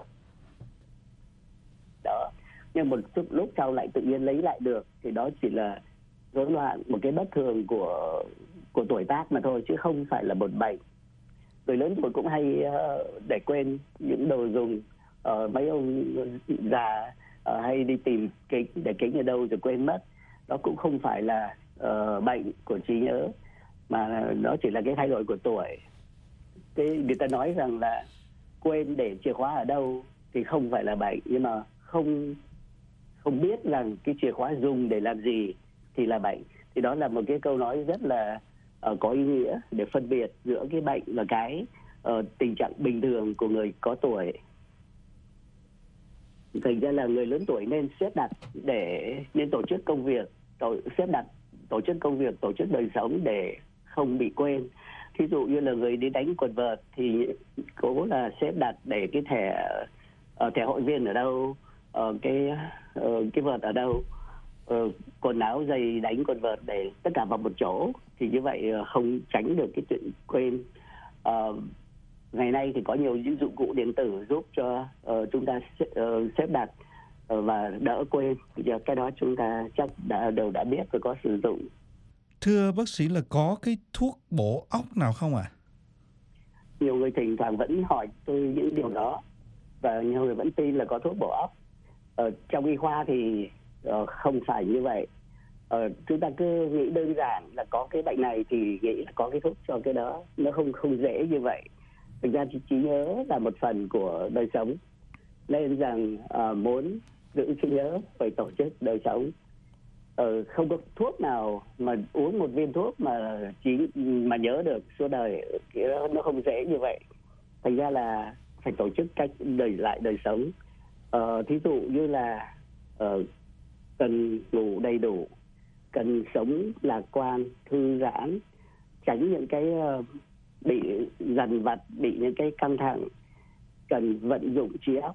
đó, nhưng một lúc sau lại tự nhiên lấy lại được, thì đó chỉ là rối loạn, một cái bất thường của tuổi tác mà thôi, chứ không phải là một bệnh. Người lớn tuổi cũng hay để quên những đồ dùng. Mấy ông già hay đi tìm kính, để kính ở đâu rồi quên mất. Đó cũng không phải là bệnh của trí nhớ, mà nó chỉ là cái thay đổi của tuổi. Người ta nói rằng là quên để chìa khóa ở đâu thì không phải là bệnh, nhưng mà không biết rằng cái chìa khóa dùng để làm gì thì là bệnh. Thì đó là một cái câu nói rất là có ý nghĩa để phân biệt giữa cái bệnh và cái tình trạng bình thường của người có tuổi. Thành ra là người lớn tuổi nên xếp đặt nên tổ chức công việc, tổ chức công việc, tổ chức đời sống để không bị quên. Thí dụ như là người đi đánh quần vợt thì cố là xếp đặt để cái thẻ hội viên ở đâu, cái vợt ở đâu, quần áo, giày đánh quần vợt, để tất cả vào một chỗ, thì như vậy không tránh được cái chuyện quên. Ngày nay thì có nhiều những dụng cụ điện tử giúp cho chúng ta xếp đặt và đỡ quên. Giờ cái đó chúng ta chắc đều đã biết và có sử dụng. Thưa bác sĩ, là có cái thuốc bổ óc nào không ạ? Nhiều người thỉnh thoảng vẫn hỏi tôi những điều đó, và nhiều người vẫn tin là có thuốc bổ óc. Trong y khoa thì không phải như vậy. Chúng ta cứ nghĩ đơn giản là có cái bệnh này thì nghĩ là có cái thuốc cho cái đó. Nó không dễ như vậy. Thực ra trí nhớ là một phần của đời sống, nên rằng muốn giữ trí nhớ phải tổ chức đời sống. Không có thuốc nào mà uống một viên thuốc mà nhớ được suốt đời, nó không dễ như vậy. Thành ra là phải tổ chức cách đời sống. Thí dụ như là cần ngủ đầy đủ, cần sống lạc quan, thư giãn, tránh những cái bị dằn vặt, bị những cái căng thẳng, cần vận dụng trí óc.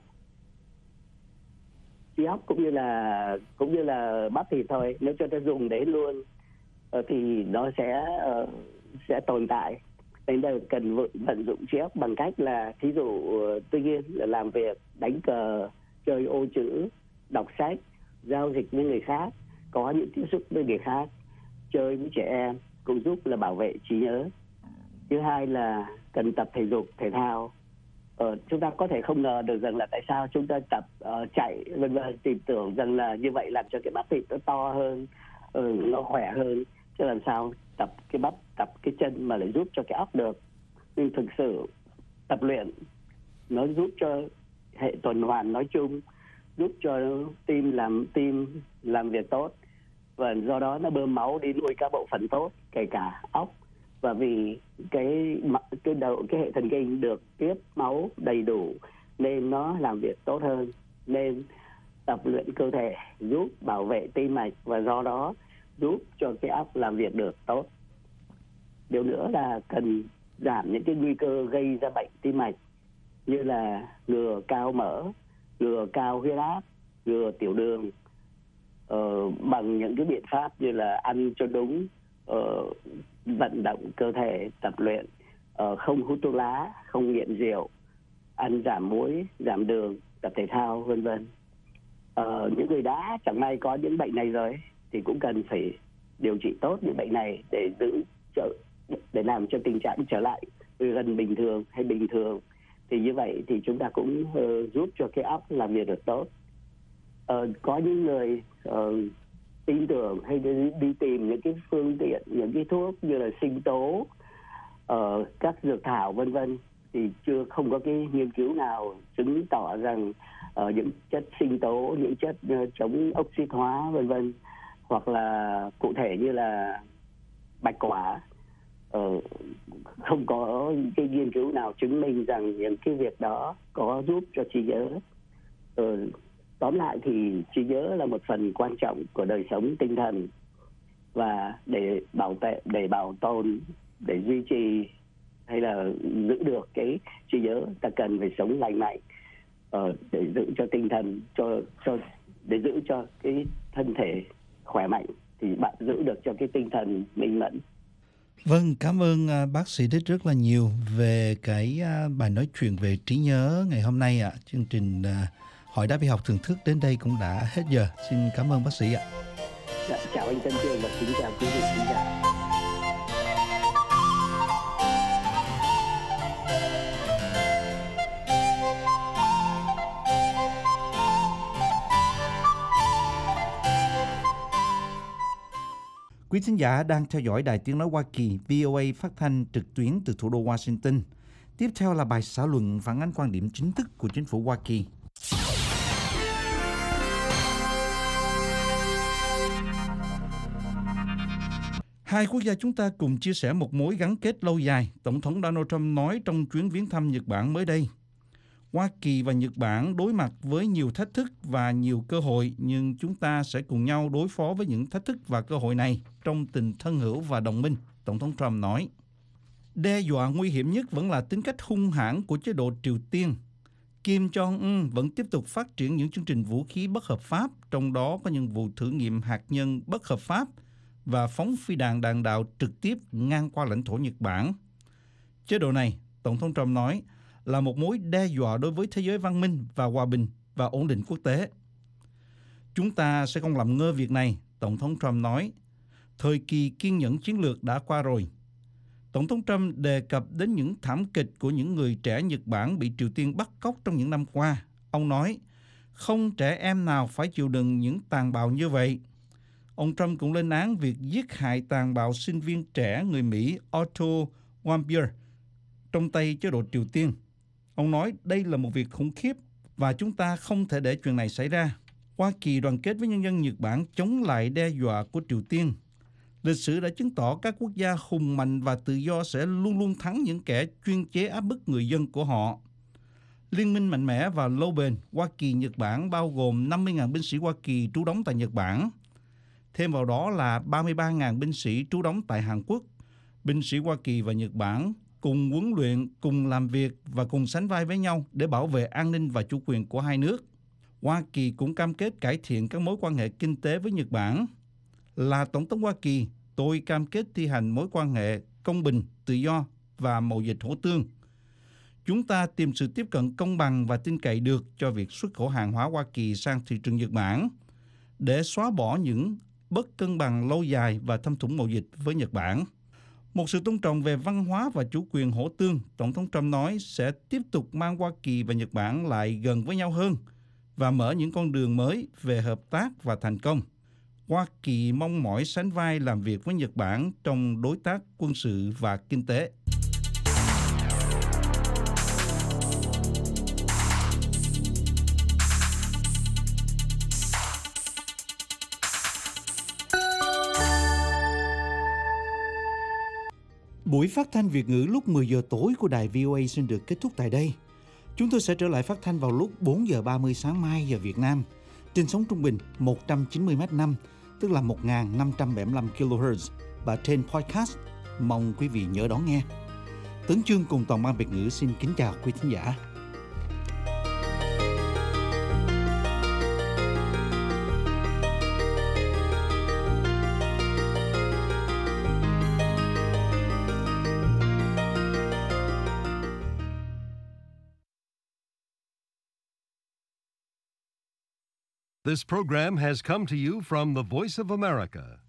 Trí óc cũng như là bắp thịt thôi, nếu cho ta dùng đến luôn thì nó sẽ tồn tại. Nên là cần vận dụng trí óc bằng cách là, thí dụ tuy nhiên là làm việc, đánh cờ, chơi ô chữ, đọc sách, giao dịch với người khác, có những tiếp xúc với người khác, chơi với trẻ em cũng giúp là bảo vệ trí nhớ. Thứ hai là cần tập thể dục, thể thao. Chúng ta có thể không ngờ được rằng là tại sao chúng ta tập chạy vân vân, tìm tưởng rằng là như vậy làm cho cái bắp thịt nó to hơn, nó khỏe hơn, chứ làm sao tập cái bắp, tập cái chân mà lại giúp cho cái óc được. Nhưng thực sự tập luyện nó giúp cho hệ tuần hoàn nói chung, giúp cho tim làm việc tốt, và do đó nó bơm máu đi nuôi các bộ phận tốt, kể cả óc. Và vì cái hệ thần kinh được tiếp máu đầy đủ nên nó làm việc tốt hơn. Nên tập luyện cơ thể giúp bảo vệ tim mạch, và do đó giúp cho cái óc làm việc được tốt. Điều nữa là cần giảm những cái nguy cơ gây ra bệnh tim mạch, như là ngừa cao mỡ, ngừa cao huyết áp, ngừa tiểu đường, bằng những cái biện pháp như là ăn cho đúng, vận động cơ thể, tập luyện, không hút thuốc lá, không nghiện rượu, ăn giảm muối, giảm đường, tập thể thao, vân vân. Những người đã chẳng may có những bệnh này rồi thì cũng cần phải điều trị tốt những bệnh này để làm cho tình trạng trở lại gần bình thường hay bình thường. Thì như vậy thì chúng ta cũng giúp cho cái óc làm việc được tốt. Có những người tin tưởng hay đi tìm những cái phương tiện, những cái thuốc như là sinh tố, các dược thảo vân vân, thì không có cái nghiên cứu nào chứng tỏ rằng những chất sinh tố, những chất chống oxy hóa vân vân, hoặc là cụ thể như là bạch quả, không có cái nghiên cứu nào chứng minh rằng những cái việc đó có giúp cho trí nhớ. Tóm lại thì trí nhớ là một phần quan trọng của đời sống tinh thần, và để bảo tồn, để duy trì hay là giữ được cái trí nhớ, ta cần phải sống lành mạnh, để giữ cho tinh thần, để giữ cho cái thân thể khỏe mạnh thì bạn giữ được cho cái tinh thần minh mẫn. Vâng, cảm ơn bác sĩ Đích rất là nhiều về cái bài nói chuyện về trí nhớ ngày hôm nay ạ. Chương trình Hỏi đáp y học thưởng thức đến đây cũng đã hết giờ. Xin cảm ơn bác sĩ ạ. Dạ, chào anh Tân Trương và kính chào quý vị khán giả. Quý thính giả đang theo dõi Đài Tiếng Nói Hoa Kỳ VOA phát thanh trực tuyến từ thủ đô Washington. Tiếp theo là bài xã luận phản ánh quan điểm chính thức của chính phủ Hoa Kỳ. Hai quốc gia chúng ta cùng chia sẻ một mối gắn kết lâu dài, Tổng thống Donald Trump nói trong chuyến viếng thăm Nhật Bản mới đây. Hoa Kỳ và Nhật Bản đối mặt với nhiều thách thức và nhiều cơ hội, nhưng chúng ta sẽ cùng nhau đối phó với những thách thức và cơ hội này trong tình thân hữu và đồng minh, Tổng thống Trump nói. Đe dọa nguy hiểm nhất vẫn là tính cách hung hãn của chế độ Triều Tiên. Kim Jong-un vẫn tiếp tục phát triển những chương trình vũ khí bất hợp pháp, trong đó có những vụ thử nghiệm hạt nhân bất hợp pháp và phóng phi đạn đạn đạo trực tiếp ngang qua lãnh thổ Nhật Bản. Chế độ này, Tổng thống Trump nói, là một mối đe dọa đối với thế giới văn minh và hòa bình và ổn định quốc tế. Chúng ta sẽ không làm ngơ việc này, Tổng thống Trump nói. Thời kỳ kiên nhẫn chiến lược đã qua rồi. Tổng thống Trump đề cập đến những thảm kịch của những người trẻ Nhật Bản bị Triều Tiên bắt cóc trong những năm qua. Ông nói, không trẻ em nào phải chịu đựng những tàn bạo như vậy. Ông Trump cũng lên án việc giết hại tàn bạo sinh viên trẻ người Mỹ Otto Warmbier trong tay chế độ Triều Tiên. Ông nói đây là một việc khủng khiếp và chúng ta không thể để chuyện này xảy ra. Hoa Kỳ đoàn kết với nhân dân Nhật Bản chống lại đe dọa của Triều Tiên. Lịch sử đã chứng tỏ các quốc gia hùng mạnh và tự do sẽ luôn luôn thắng những kẻ chuyên chế áp bức người dân của họ. Liên minh mạnh mẽ và lâu bền Hoa Kỳ-Nhật Bản bao gồm 50.000 binh sĩ Hoa Kỳ trú đóng tại Nhật Bản. Thêm vào đó là 33.000 binh sĩ trú đóng tại Hàn Quốc. Binh sĩ Hoa Kỳ và Nhật Bản cùng huấn luyện, cùng làm việc và cùng sánh vai với nhau để bảo vệ an ninh và chủ quyền của hai nước. Hoa Kỳ cũng cam kết cải thiện các mối quan hệ kinh tế với Nhật Bản. Là Tổng thống Hoa Kỳ, tôi cam kết thi hành mối quan hệ công bình, tự do và mậu dịch hỗ tương. Chúng ta tìm sự tiếp cận công bằng và tin cậy được cho việc xuất khẩu hàng hóa Hoa Kỳ sang thị trường Nhật Bản để xóa bỏ những bất cân bằng lâu dài và thâm thủng mậu dịch với Nhật Bản. Một sự tôn trọng về văn hóa và chủ quyền hỗ tương, Tổng thống Trump nói sẽ tiếp tục mang Hoa Kỳ và Nhật Bản lại gần với nhau hơn và mở những con đường mới về hợp tác và thành công. Hoa Kỳ mong mỏi sánh vai làm việc với Nhật Bản trong đối tác quân sự và kinh tế. Buổi phát thanh Việt ngữ lúc 10 giờ tối của đài VOA xin được kết thúc tại đây. Chúng tôi sẽ trở lại phát thanh vào lúc 4 giờ 30 sáng mai giờ Việt Nam trên sóng trung bình 190 m5, tức là 1.575 kHz và trên podcast. Mong quý vị nhớ đón nghe. Tấn Chương cùng toàn ban Việt ngữ xin kính chào quý thính giả. This program has come to you from the Voice of America,